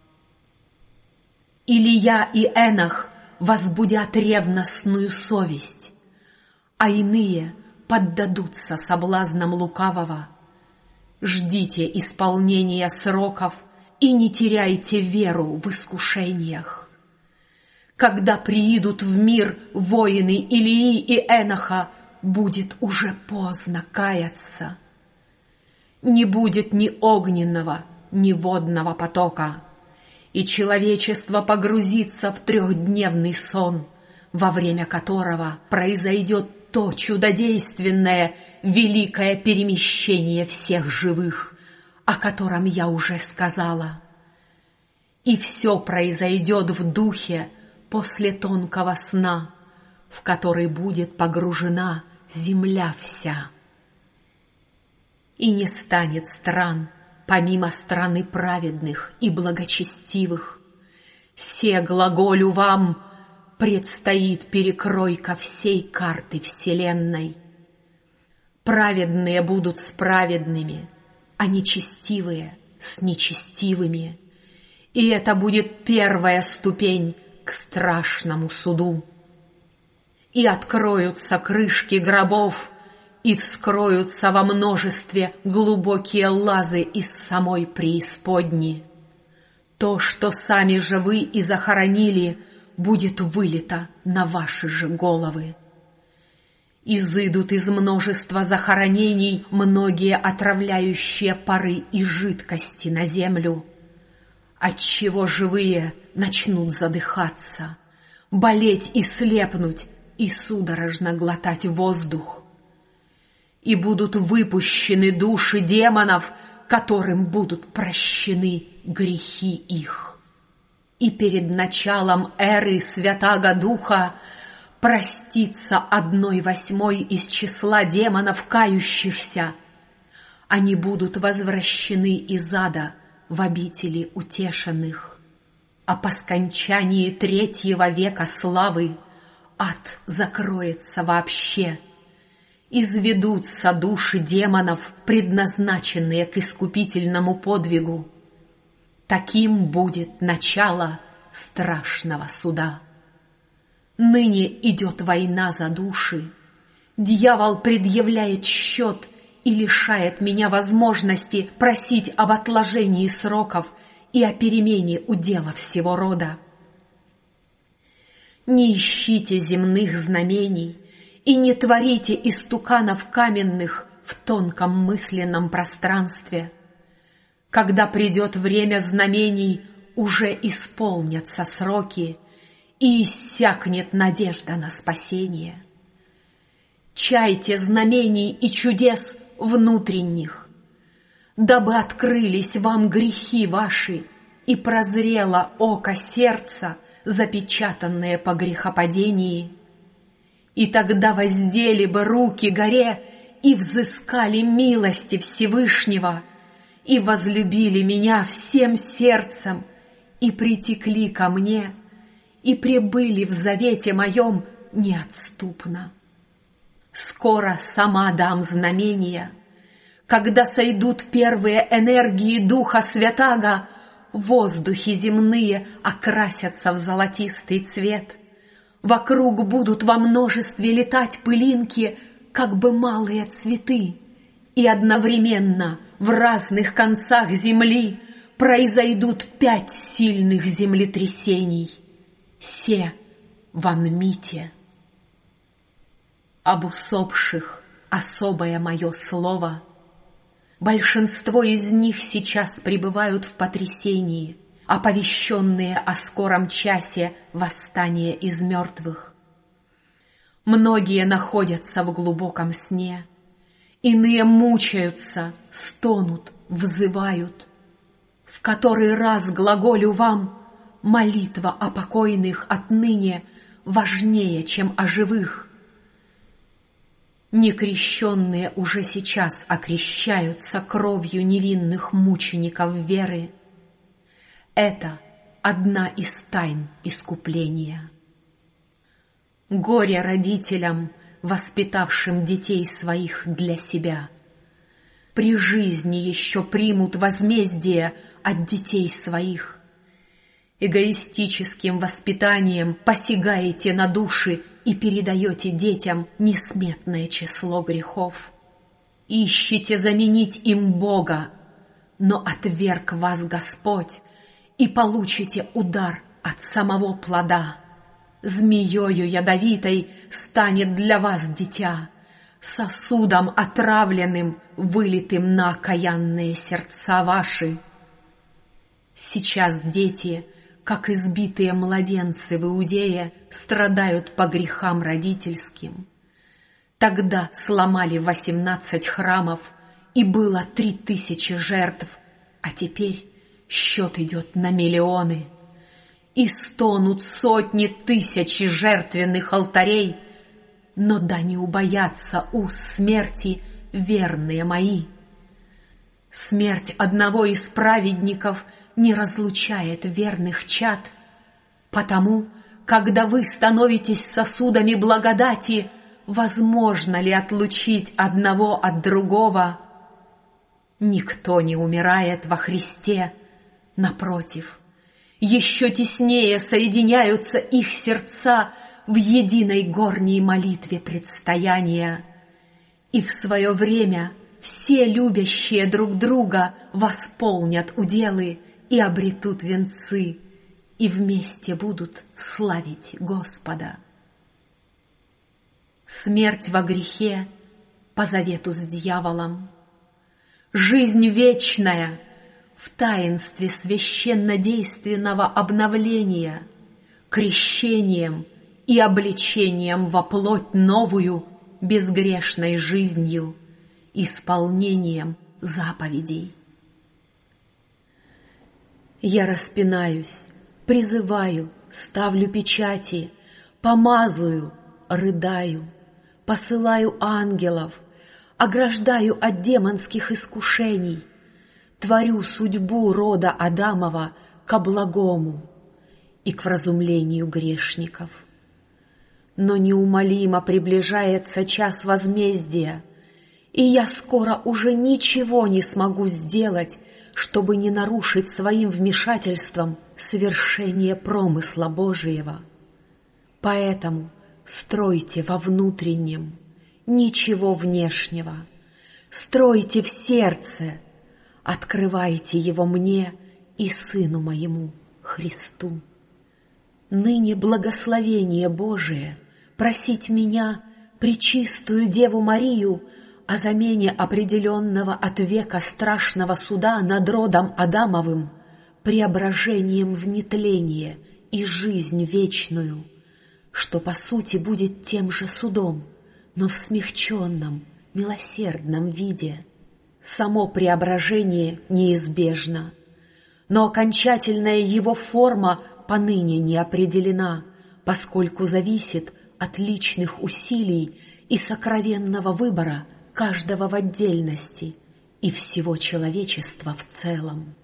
Илия и Энох возбудят ревностную совесть, а иные поддадутся соблазнам лукавого. Ждите исполнения сроков и не теряйте веру в искушениях. Когда приидут в мир воины Илии и Эноха, будет уже поздно каяться. Не будет ни огненного, ни водного потока, и человечество погрузится в трехдневный сон, во время которого произойдет то чудодейственное, великое перемещение всех живых, о котором я уже сказала. И все произойдет в духе после тонкого сна, в который будет погружена земля вся. И не станет стран, помимо страны праведных и благочестивых. Се глаголю вам, предстоит перекройка всей карты вселенной. Праведные будут с праведными, а нечестивые с нечестивыми. И это будет первая ступень к страшному суду. И откроются крышки гробов, и вскроются во множестве глубокие лазы из самой преисподни. То, что сами же вы и захоронили, будет вылито на ваши же головы. Изыдут из множества захоронений многие отравляющие пары и жидкости на землю, отчего живые начнут задыхаться, болеть и слепнуть, и судорожно глотать воздух. И будут выпущены души демонов, которым будут прощены грехи их. И перед началом эры Святаго Духа простится 1/8 из числа демонов кающихся. Они будут возвращены из ада в обители утешенных. А по скончании 3-го века славы ад закроется вообще. Изведутся души демонов, предназначенные к искупительному подвигу. Таким будет начало страшного суда. Ныне идет война за души. Дьявол предъявляет счет и лишает меня возможности просить об отложении сроков и о перемене удела всего рода. Не ищите земных знамений и не творите истуканов каменных в тонком мысленном пространстве. Когда придет время знамений, уже исполнятся сроки, и иссякнет надежда на спасение. Чайте знамений и чудес внутренних, дабы открылись вам грехи ваши, и прозрело око сердца, запечатанное по грехопадении. И тогда воздели бы руки горе и взыскали милости Всевышнего, и возлюбили меня всем сердцем, и притекли ко мне, и пребыли в завете моем неотступно. Скоро сама дам знамения, когда сойдут первые энергии Духа Святаго, воздухи земные окрасятся в золотистый цвет. Вокруг будут во множестве летать пылинки, как бы малые цветы, и одновременно в разных концах земли произойдут 5 сильных землетрясений. Се в Анмите. Об усопших особое мое слово. Большинство из них сейчас пребывают в потрясении, оповещенные о скором часе восстания из мертвых. Многие находятся в глубоком сне, иные мучаются, стонут, взывают. В который раз глаголю вам, молитва о покойных отныне важнее, чем о живых. Некрещенные уже сейчас окрещаются кровью невинных мучеников веры. Это одна из тайн искупления. Горе родителям, воспитавшим детей своих для себя. При жизни еще примут возмездие от детей своих. Эгоистическим воспитанием посягаете на души и передаете детям несметное число грехов. Ищите заменить им Бога, но отверг вас Господь, и получите удар от самого плода. Змеёю ядовитой станет для вас дитя, сосудом отравленным, вылитым на окаянные сердца ваши. Сейчас дети, как избитые младенцы в Иудее, страдают по грехам родительским. Тогда сломали 18 храмов, и было 3000 жертв, а теперь счет идет на миллионы. И стонут сотни тысяч жертвенных алтарей, но да не убоятся уз смерти верные мои. Смерть одного из праведников не разлучает верных чад, потому, когда вы становитесь сосудами благодати, возможно ли отлучить одного от другого? Никто не умирает во Христе, напротив, еще теснее соединяются их сердца в единой горней молитве предстояния. И в свое время все любящие друг друга восполнят уделы и обретут венцы, и вместе будут славить Господа. Смерть во грехе по завету с дьяволом, жизнь вечная в таинстве священнодейственного обновления, крещением и облечением во плоть новую безгрешной жизнью, исполнением заповедей. Я распинаюсь, призываю, ставлю печати, помазую, рыдаю, посылаю ангелов, ограждаю от демонских искушений, творю судьбу рода Адамова ко благому и к вразумлению грешников. Но неумолимо приближается час возмездия, и я скоро уже ничего не смогу сделать, чтобы не нарушить своим вмешательством свершение промысла Божиего. Поэтому стройте во внутреннем, ничего внешнего, стройте в сердце, открывайте его мне и Сыну моему Христу. Ныне благословение Божие просить меня, пречистую Деву Марию, о замене определенного от века страшного суда над родом Адамовым преображением в нетление и жизнь вечную, что по сути будет тем же судом, но в смягченном, милосердном виде. Само преображение неизбежно, но окончательная его форма поныне не определена, поскольку зависит от личных усилий и сокровенного выбора каждого в отдельности и всего человечества в целом.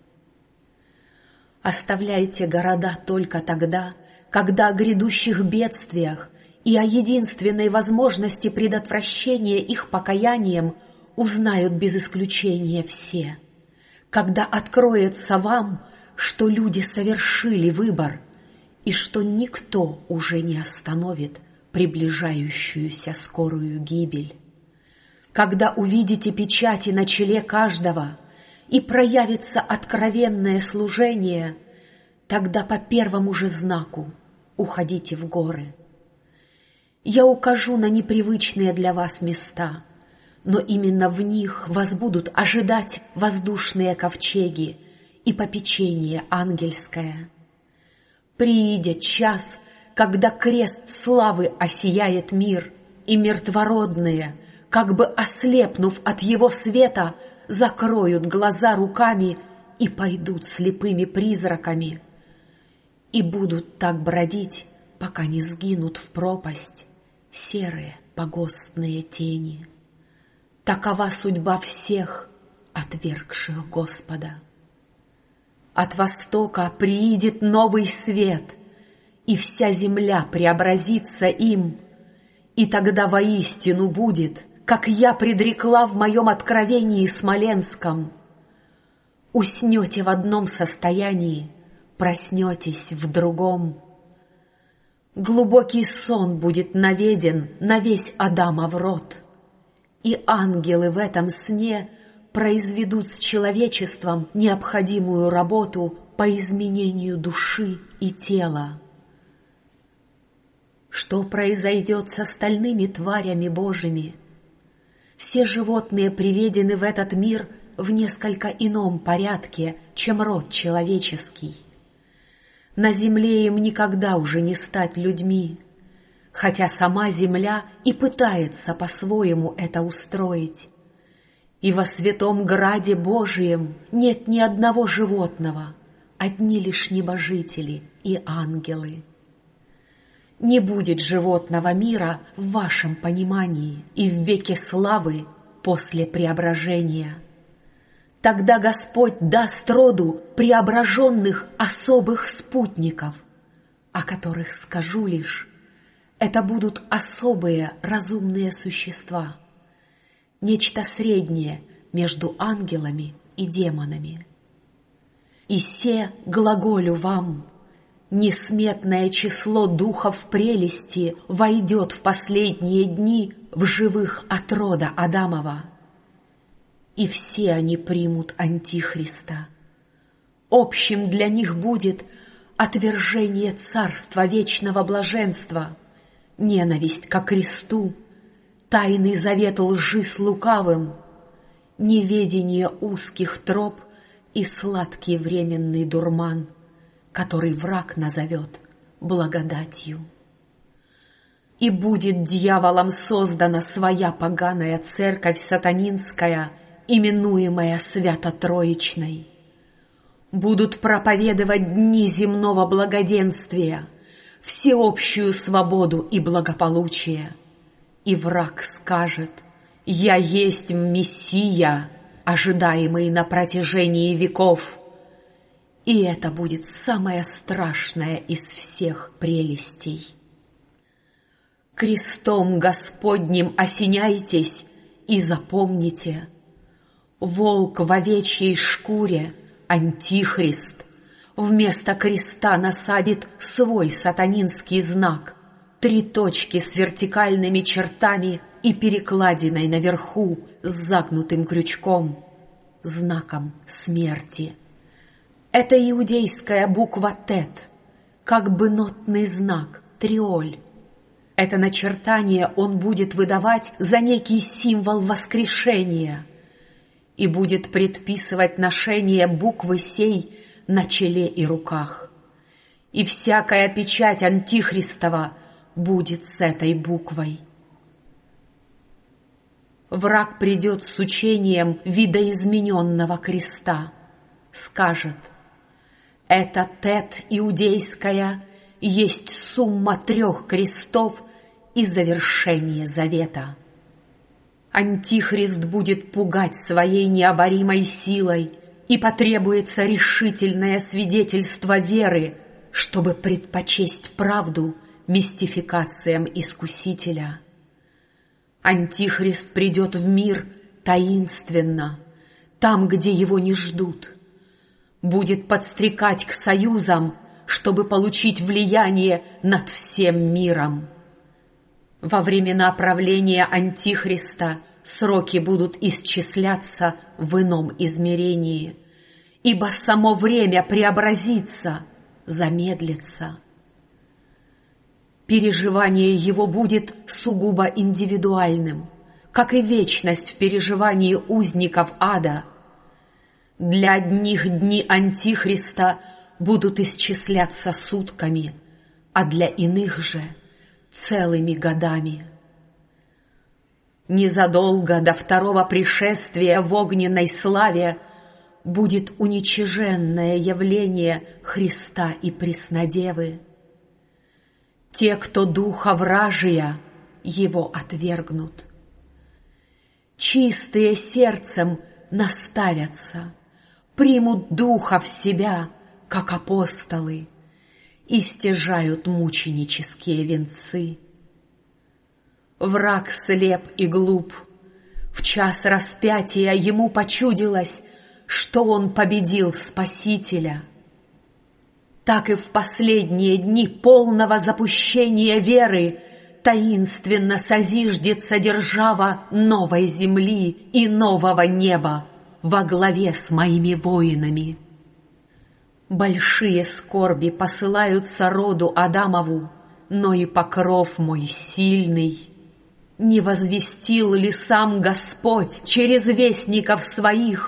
Оставляйте города только тогда, когда о грядущих бедствиях и о единственной возможности предотвращения их покаянием узнают без исключения все, когда откроется вам, что люди совершили выбор и что никто уже не остановит приближающуюся скорую гибель. Когда увидите печати на челе каждого и проявится откровенное служение, тогда по первому же знаку уходите в горы. Я укажу на непривычные для вас места, но именно в них вас будут ожидать воздушные ковчеги и попечение ангельское. Приидет час, когда крест славы осияет мир, и мертвородные, как бы ослепнув от его света, закроют глаза руками и пойдут слепыми призраками, и будут так бродить, пока не сгинут в пропасть серые погостные тени. Такова судьба всех, отвергших Господа. От востока приидет новый свет, и вся земля преобразится им, и тогда воистину будет, как я предрекла в моем откровении Смоленском. Уснете в одном состоянии, проснетесь в другом. Глубокий сон будет наведен на весь Адамов род, и ангелы в этом сне произведут с человечеством необходимую работу по изменению души и тела. Что произойдет с остальными тварями Божьими? Все животные приведены в этот мир в несколько ином порядке, чем род человеческий. На земле им никогда уже не стать людьми, хотя сама земля и пытается по-своему это устроить. И во святом граде Божием нет ни одного животного, одни лишь небожители и ангелы. Не будет животного мира в вашем понимании и в веке славы после преображения. Тогда Господь даст роду преображенных особых спутников, о которых скажу лишь, это будут особые разумные существа, нечто среднее между ангелами и демонами. И се глаголю вам, несметное число духов прелести войдет в последние дни в живых от рода Адамова. И все они примут Антихриста. Общим для них будет отвержение царства вечного блаженства, ненависть ко кресту, тайный завет лжи с лукавым, неведение узких троп и сладкий временный дурман, который враг назовет благодатью. И будет дьяволом создана своя поганая церковь сатанинская, именуемая Свято-Троичной. Будут проповедовать дни земного благоденствия, всеобщую свободу и благополучие. И враг скажет: «Я есть Мессия, ожидаемый на протяжении веков». И это будет самое страшное из всех прелестей. Крестом Господним осеняйтесь и запомните: волк в овечьей шкуре, Антихрист, вместо креста насадит свой сатанинский знак, 3 точки с вертикальными чертами и перекладиной наверху с загнутым крючком, знаком смерти. Это иудейская буква Тет, как бы нотный знак, триоль. Это начертание он будет выдавать за некий символ воскрешения и будет предписывать ношение буквы сей на челе и руках. И всякая печать Антихристова будет с этой буквой. Враг придет с учением видоизмененного креста, скажет: «Это Тет иудейская есть сумма 3 крестов и завершение завета». Антихрист будет пугать своей необоримой силой, и потребуется решительное свидетельство веры, чтобы предпочесть правду мистификациям искусителя. Антихрист придет в мир таинственно, там, где его не ждут. Будет подстрекать к союзам, чтобы получить влияние над всем миром. Во времена правления Антихриста сроки будут исчисляться в ином измерении, ибо само время преобразится, замедлится. Переживание его будет сугубо индивидуальным, как и вечность в переживании узников ада. Для одних дни Антихриста будут исчисляться сутками, а для иных же целыми годами. Незадолго до второго пришествия в огненной славе будет уничиженное явление Христа и Преснодевы. Те, кто духа вражия, его отвергнут. Чистые сердцем наставятся, примут духа в себя, как апостолы, и стяжают мученические венцы. Враг слеп и глуп. В час распятия ему почудилось, что он победил Спасителя. Так и в последние дни полного запущения веры таинственно созиждется держава новой земли и нового неба во главе с моими воинами. Большие скорби посылаются роду Адамову, но и покров мой сильный. Не возвестил ли сам Господь через вестников своих,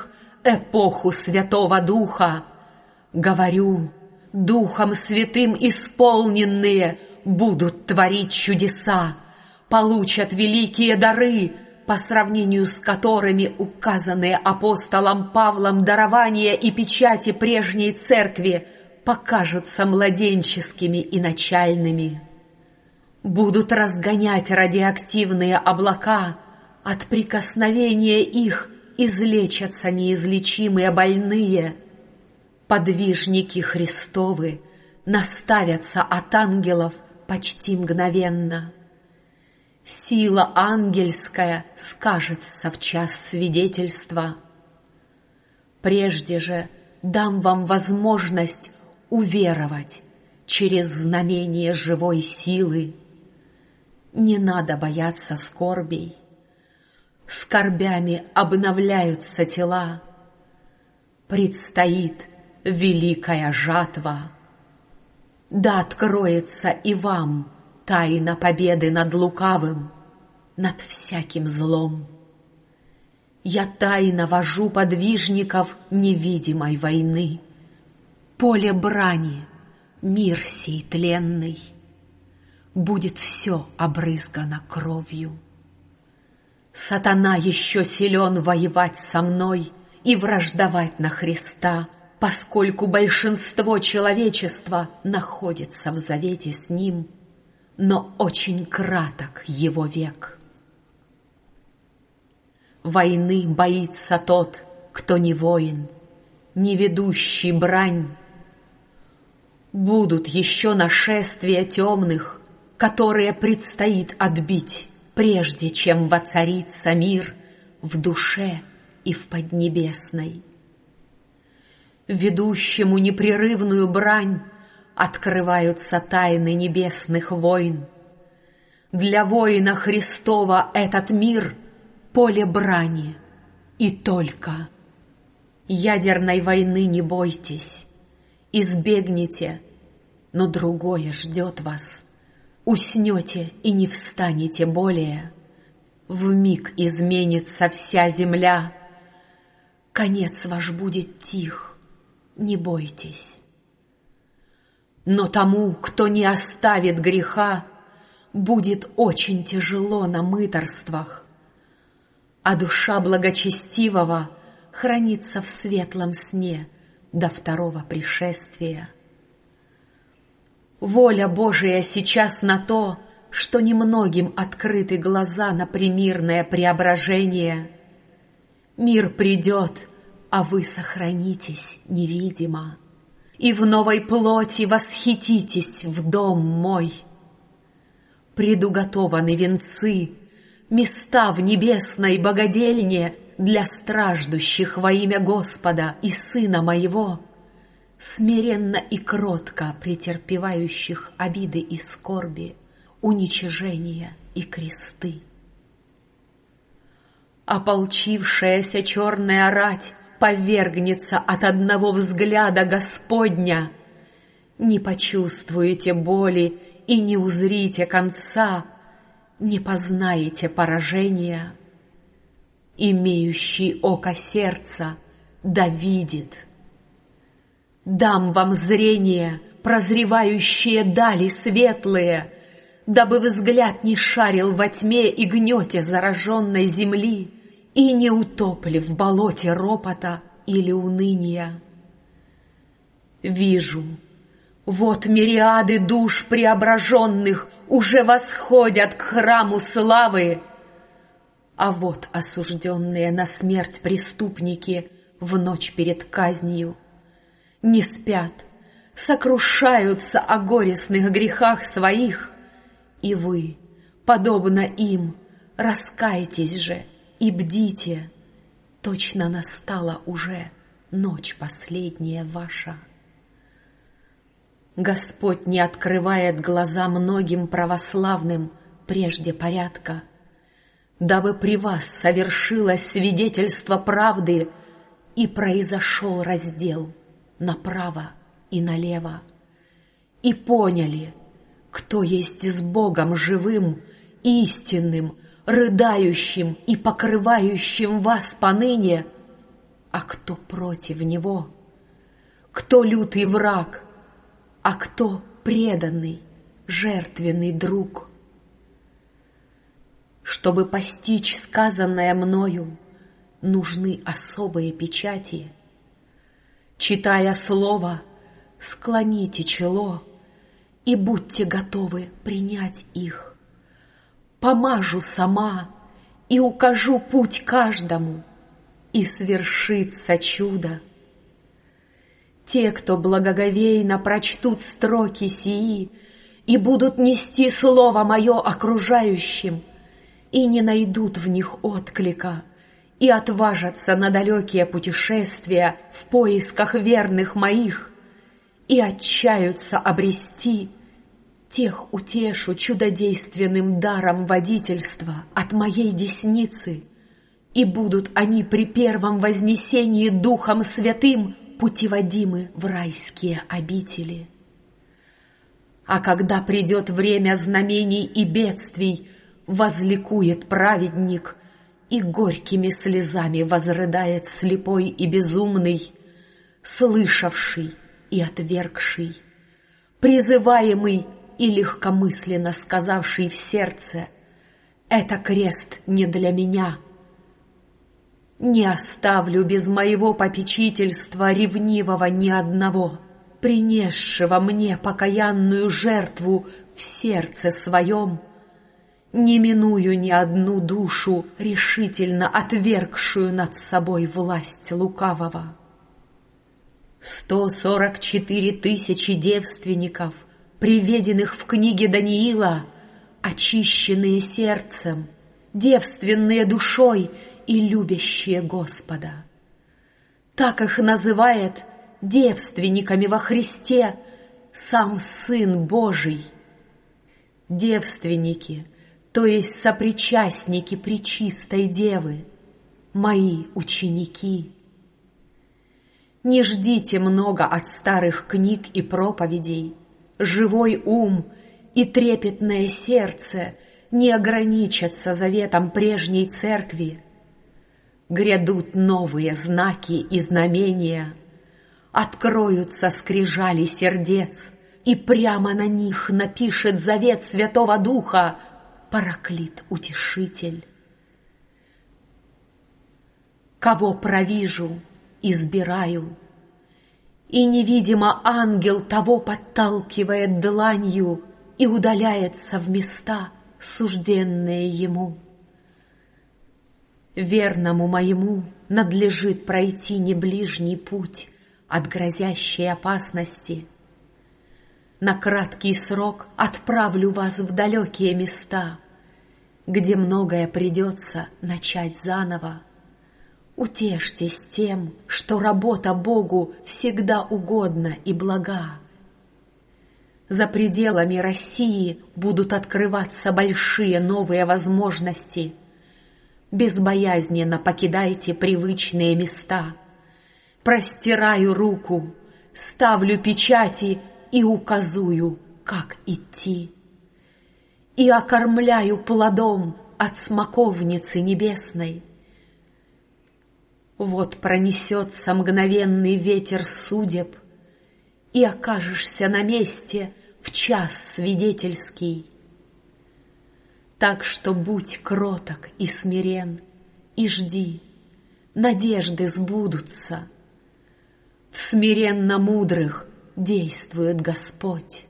эпоху Святого Духа. Говорю, Духом Святым исполненные будут творить чудеса, получат великие дары, по сравнению с которыми указанные апостолом Павлом дарования и печати прежней церкви покажутся младенческими и начальными. Будут разгонять радиоактивные облака, от прикосновения их излечатся неизлечимые больные. Подвижники Христовы наставятся от ангелов почти мгновенно. Сила ангельская скажется в час свидетельства. Прежде же дам вам возможность уверовать через знамение живой силы. Не надо бояться скорбей. Скорбями обновляются тела. Предстоит великая жатва. Да откроется и вам тайна победы над лукавым, над всяким злом. Я тайно вожу подвижников невидимой войны. Поле брани, мир сей тленный, будет все обрызгано кровью. Сатана еще силен воевать со мной и враждовать на Христа, поскольку большинство человечества находится в завете с Ним, но очень краток его век. Войны боится тот, кто не воин, не ведущий брань. Будут еще нашествия темных, которые предстоит отбить, прежде чем воцарится мир в душе и в поднебесной. Ведущему непрерывную брань открываются тайны небесных войн. Для воина Христова этот мир — поле брани, и только. Ядерной войны не бойтесь, избегните, но другое ждет вас. Уснете и не встанете более. Вмиг изменится вся земля. Конец ваш будет тих, не бойтесь. Но тому, кто не оставит греха, будет очень тяжело на мытарствах, а душа благочестивого хранится в светлом сне до второго пришествия. Воля Божия сейчас на то, что немногим открыты глаза на примирное преображение. Мир придет, а вы сохранитесь невидимо, и в новой плоти восхититесь в дом мой. Предуготованы венцы, места в небесной богадельне для страждущих во имя Господа и Сына Моего, смиренно и кротко претерпевающих обиды и скорби, уничижения и кресты. Ополчившаяся черная рать повергнется от одного взгляда Господня. Не почувствуете боли и не узрите конца, не познаете поражения. Имеющий око сердца да видит. Дам вам зрение, прозревающие дали светлые, дабы взгляд не шарил во тьме и гнете зараженной земли и не утопли в болоте ропота или уныния. Вижу, вот мириады душ преображенных уже восходят к храму славы, а вот осужденные на смерть преступники в ночь перед казнью не спят, сокрушаются о горестных грехах своих, и вы, подобно им, раскайтесь же и бдите, точно настала уже ночь последняя ваша. Господь не открывает глаза многим православным прежде порядка, дабы при вас совершилось свидетельство правды и произошел раздел направо и налево, и поняли, кто есть с Богом живым, истинным, рыдающим и покрывающим вас поныне, а кто против него, кто лютый враг, а кто преданный, жертвенный друг. Чтобы постичь сказанное мною, нужны особые печати. Читая слово, склоните чело и будьте готовы принять их. Помажу сама и укажу путь каждому, и свершится чудо. Те, кто благоговейно прочтут строки сии и будут нести слово мое окружающим, и не найдут в них отклика, и отважатся на далекие путешествия в поисках верных моих, и отчаются обрести, тех утешу чудодейственным даром водительства от моей десницы, и будут они при первом вознесении Духом Святым путеводимы в райские обители. А когда придет время знамений и бедствий, возликует праведник, и горькими слезами возрыдает слепой и безумный, слышавший и отвергший, призываемый и легкомысленно сказавший в сердце: «Это крест не для меня». Не оставлю без моего попечительства ревнивого ни одного, принесшего мне покаянную жертву в сердце своем, не миную ни одну душу, решительно отвергшую над собой власть лукавого. 144 тысячи девственников, приведенных в книге Даниила, очищенные сердцем, девственные душой и любящие Господа. Так их называет девственниками во Христе сам Сын Божий. Девственники, то есть сопричастники Пречистой Девы, мои ученики. Не ждите много от старых книг и проповедей. Живой ум и трепетное сердце не ограничатся заветом прежней церкви. Грядут новые знаки и знамения, откроются скрижали сердец, и прямо на них напишет завет Святого Духа Параклит-Утешитель. Кого провижу, избираю, и невидимо ангел того подталкивает дланью и удаляется в места, сужденные ему. Верному моему надлежит пройти не ближний путь от грозящей опасности. На краткий срок отправлю вас в далекие места, где многое придется начать заново. Утешьтесь тем, что работа Богу всегда угодна и блага. За пределами России будут открываться большие новые возможности. Безбоязненно покидайте привычные места. Простираю руку, ставлю печати и указую, как идти. И окормляю плодом от смоковницы небесной. Вот пронесется мгновенный ветер судеб, и окажешься на месте в час свидетельский. Так что будь кроток и смирен, и жди, надежды сбудутся. В смиренно мудрых действует Господь.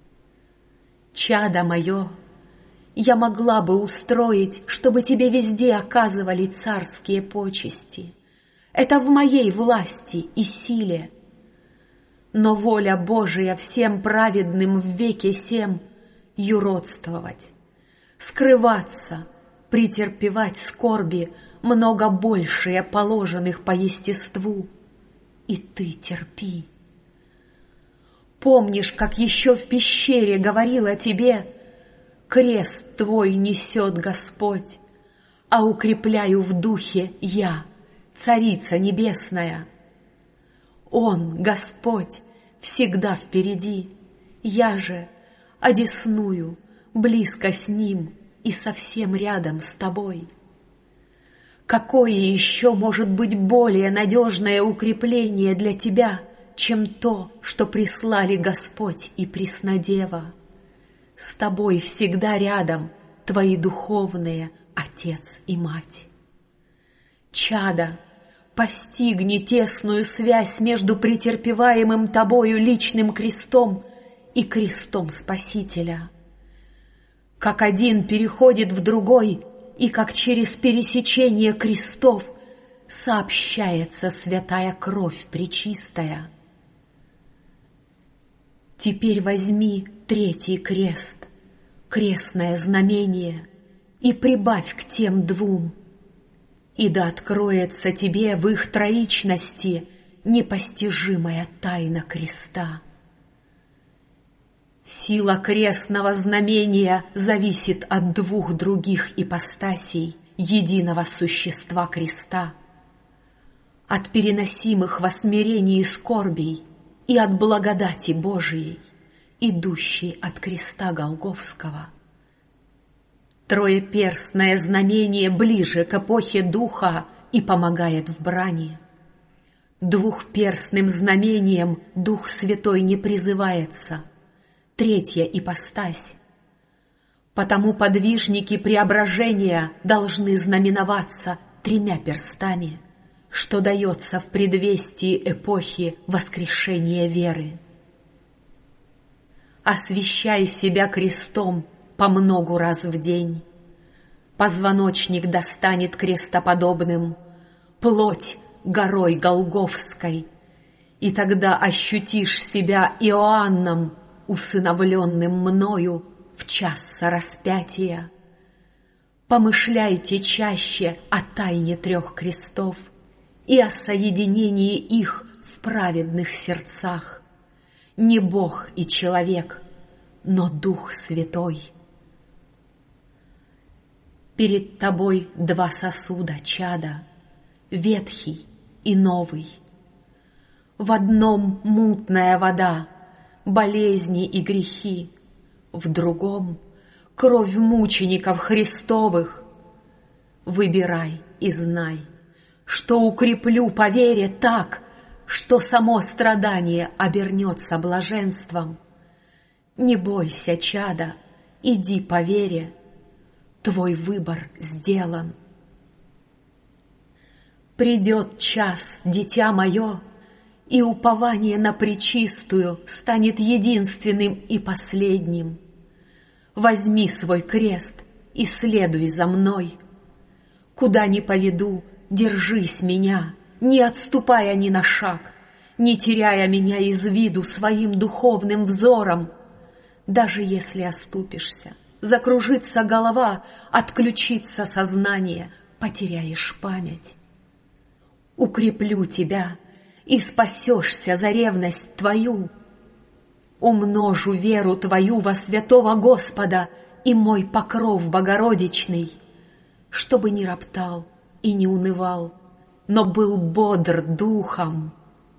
Чадо мое, я могла бы устроить, чтобы тебе везде оказывали царские почести. Это в моей власти и силе. Но воля Божия всем праведным в веке сем юродствовать, скрываться, претерпевать скорби много большие положенных по естеству. И ты терпи. Помнишь, как еще в пещере говорила тебе: крест твой несет Господь, а укрепляю в духе я, Царица Небесная. Он, Господь, всегда впереди, я же одесную, близко с Ним и совсем рядом с тобой. Какое еще может быть более надежное укрепление для тебя, чем то, что прислали Господь и Преснодева? С тобой всегда рядом твои духовные Отец и Мать. Чадо, постигни тесную связь между претерпеваемым тобою личным крестом и крестом Спасителя. Как один переходит в другой, и как через пересечение крестов сообщается святая кровь пречистая. Теперь возьми третий крест, крестное знамение, и прибавь к тем двум, и да откроется тебе в их троичности непостижимая тайна креста. Сила крестного знамения зависит от двух других ипостасей единого существа креста, от переносимых во смирении скорбей и от благодати Божией, идущей от креста Голгофского. Троеперстное знамение ближе к эпохе Духа и помогает в брани. Двухперстным знамением Дух Святой не призывается, третья ипостась. Потому подвижники преображения должны знаменоваться тремя перстами, что дается в предвестии эпохи воскрешения веры. Освящай себя крестом по многу раз в день. Позвоночник достанет крестоподобным, плоть горой Голгофской, и тогда ощутишь себя Иоанном, усыновленным мною в час распятия. Помышляйте чаще о тайне трех крестов и о соединении их в праведных сердцах. Не Бог и человек, но Дух Святой. Перед тобой два сосуда, чадо, ветхий и новый. В одном мутная вода, болезни и грехи, в другом кровь мучеников Христовых. Выбирай и знай, что укреплю по вере так, что само страдание обернется блаженством. Не бойся, чадо, иди по вере, твой выбор сделан. Придет час, дитя мое, и упование на пречистую станет единственным и последним. Возьми свой крест и следуй за мной. Куда ни поведу, держись меня, не отступая ни на шаг, не теряя меня из виду своим духовным взором. Даже если оступишься, закружится голова, отключится сознание, потеряешь память. Укреплю тебя, и спасешься за ревность твою. Умножу веру твою во святого Господа и мой покров богородичный, чтобы не роптал и не унывал, но был бодр духом.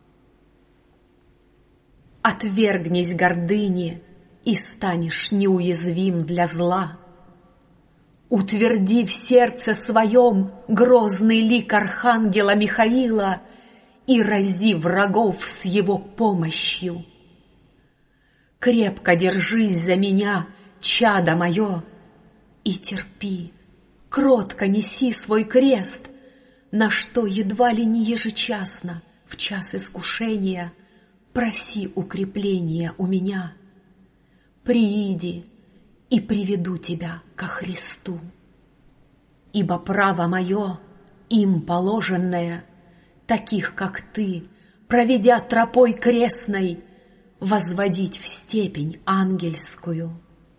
Отвергнись гордыни, и станешь неуязвим для зла. Утверди в сердце своем грозный лик архангела Михаила и рази врагов с его помощью. Крепко держись за меня, чадо мое, и терпи, кротко неси свой крест, на что едва ли не ежечасно в час искушения проси укрепления у меня. Прииди, и приведу тебя ко Христу. Ибо право мое, им положенное, таких, как ты, проведя тропой крестной, возводить в степень ангельскую.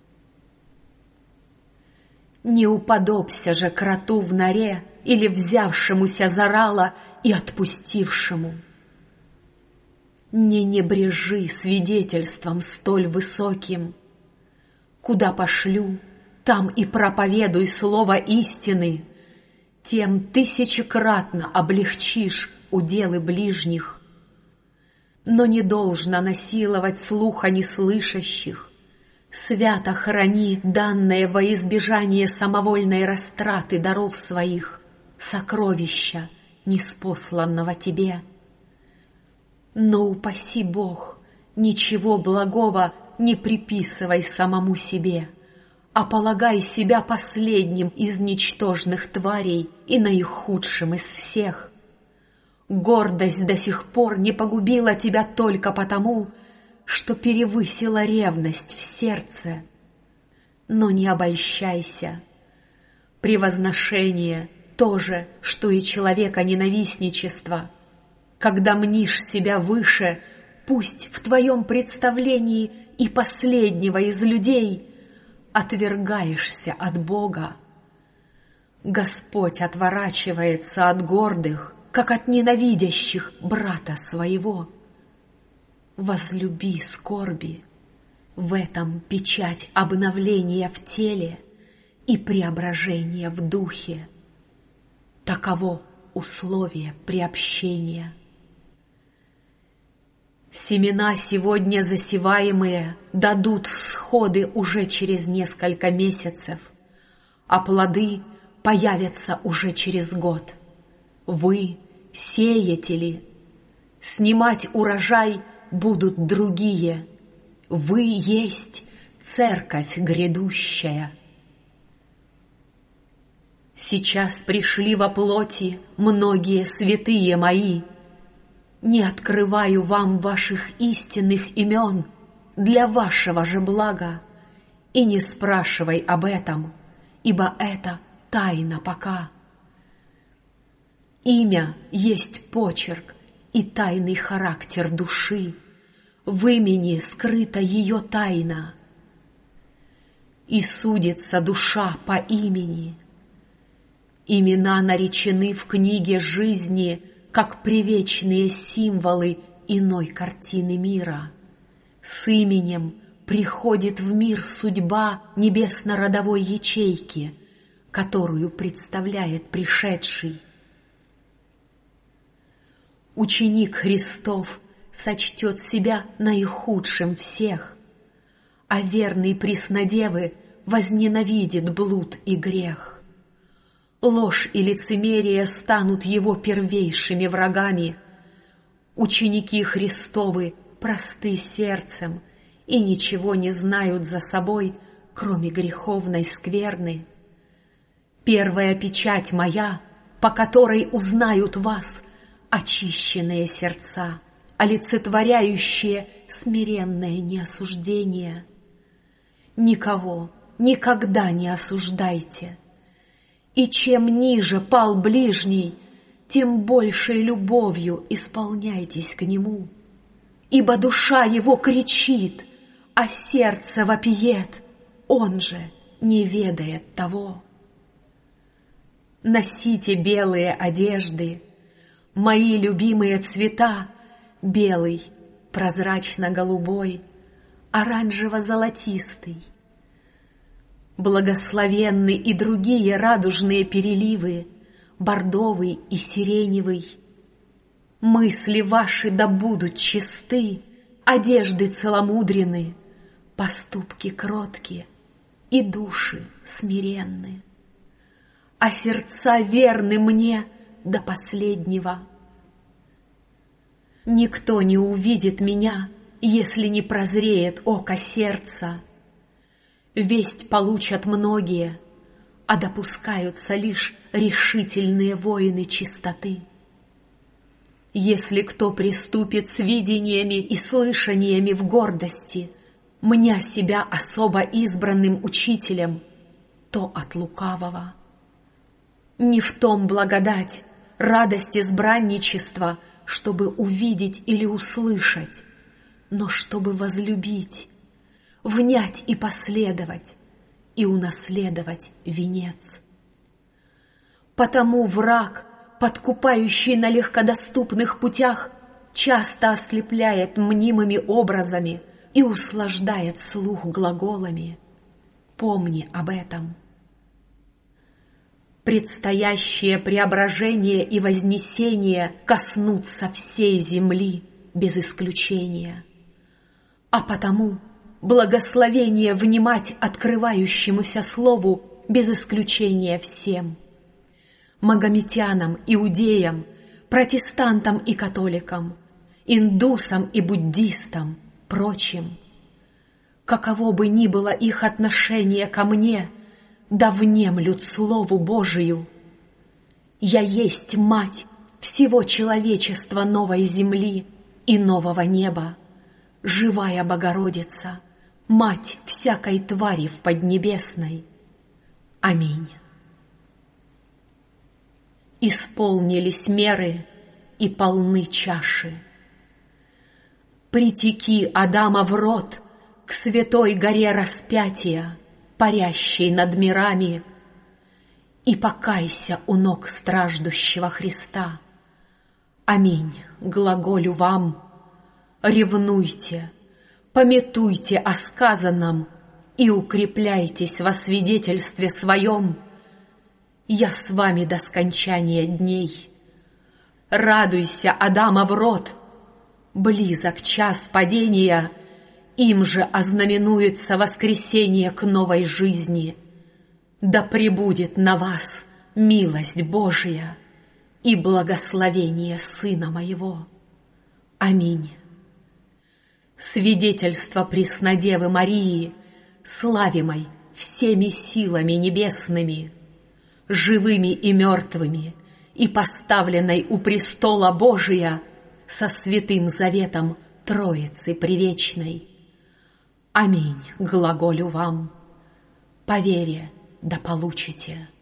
Не уподобься же кроту в норе или взявшемуся за рало и отпустившему. Не небрежи свидетельством столь высоким. Куда пошлю, там и проповедуй слово истины, тем тысячекратно облегчишь уделы ближних. Но не должно насиловать слуха неслышащих, свято храни данное во избежание самовольной растраты даров своих, сокровища ниспосланного тебе. Но упаси Бог, ничего благого не приписывай самому себе, а полагай себя последним из ничтожных тварей и наихудшим из всех. Гордость до сих пор не погубила тебя только потому, что перевысила ревность в сердце. Но не обольщайся. Превозношение — то же, что и человеконенавистничество. Когда мнишь себя выше, пусть в твоем представлении и последнего из людей отвергаешься от Бога. Господь отворачивается от гордых, как от ненавидящих брата своего. Возлюби скорби, в этом печать обновления в теле и преображения в духе. Таково условие приобщения. Семена, сегодня засеваемые, дадут всходы уже через несколько месяцев, а плоды появятся уже через год. Вы, сеятели, снимать урожай будут другие. Вы есть церковь грядущая. Сейчас пришли во плоти многие святые мои. Не открываю вам ваших истинных имен для вашего же блага, и не спрашивай об этом, ибо это тайна пока. Имя есть почерк и тайный характер души, в имени скрыта ее тайна. И судится душа по имени. Имена наречены в книге жизни, как привечные символы иной картины мира. С именем приходит в мир судьба небесно-родовой ячейки, которую представляет пришедший. Ученик Христов сочтет себя наихудшим всех, а верный Преснодевы возненавидит блуд и грех. Ложь и лицемерие станут его первейшими врагами. Ученики Христовы просты сердцем и ничего не знают за собой, кроме греховной скверны. Первая печать моя, по которой узнают вас очищенные сердца, олицетворяющие смиренное неосуждение. Никого никогда не осуждайте. И чем ниже пал ближний, тем большей любовью исполняйтесь к нему. Ибо душа его кричит, а сердце вопиет, он же не ведает того. Носите белые одежды, мои любимые цвета, белый, прозрачно-голубой, оранжево-золотистый. Благословенны и другие радужные переливы, бордовый и сиреневый. Мысли ваши да будут чисты, одежды целомудрены, поступки кроткие и души смиренны. А сердца верны мне до последнего. Никто не увидит меня, если не прозреет око сердца. Весть получат многие, а допускаются лишь решительные воины чистоты. Если кто приступит с видениями и слышаниями в гордости, мня себя особо избранным учителем, то от лукавого. Не в том благодать, радость избранничества, чтобы увидеть или услышать, но чтобы возлюбить, внять и последовать, и унаследовать венец. Потому враг, подкупающий на легкодоступных путях, часто ослепляет мнимыми образами и услаждает слух глаголами. Помни об этом. Предстоящее преображение и вознесение коснутся всей земли без исключения. А потому благословение внимать открывающемуся слову без исключения всем. магометянам, иудеям, протестантам и католикам, индусам и буддистам, прочим. Каково бы ни было их отношение ко мне, да внемлют Слову Божию. Я есть мать всего человечества новой земли и нового неба, живая Богородица, мать всякой твари в Поднебесной. Аминь. Исполнились меры и полны чаши. Притеки, Адама, в рот к святой горе распятия, парящей над мирами, и покайся у ног страждущего Христа. Аминь, глаголю вам, ревнуйте, памятуйте о сказанном и укрепляйтесь во свидетельстве своем. Я с вами до скончания дней. Радуйся, Адама, в рот, близок час падения, им же ознаменуется воскресение к новой жизни. Да пребудет на вас милость Божия и благословение Сына Моего. Аминь. Свидетельство Преснодевы Марии, славимой всеми силами небесными, живыми и мертвыми, и поставленной у престола Божия со святым заветом Троицы Превечной. Аминь, глаголю вам, по вере да получите.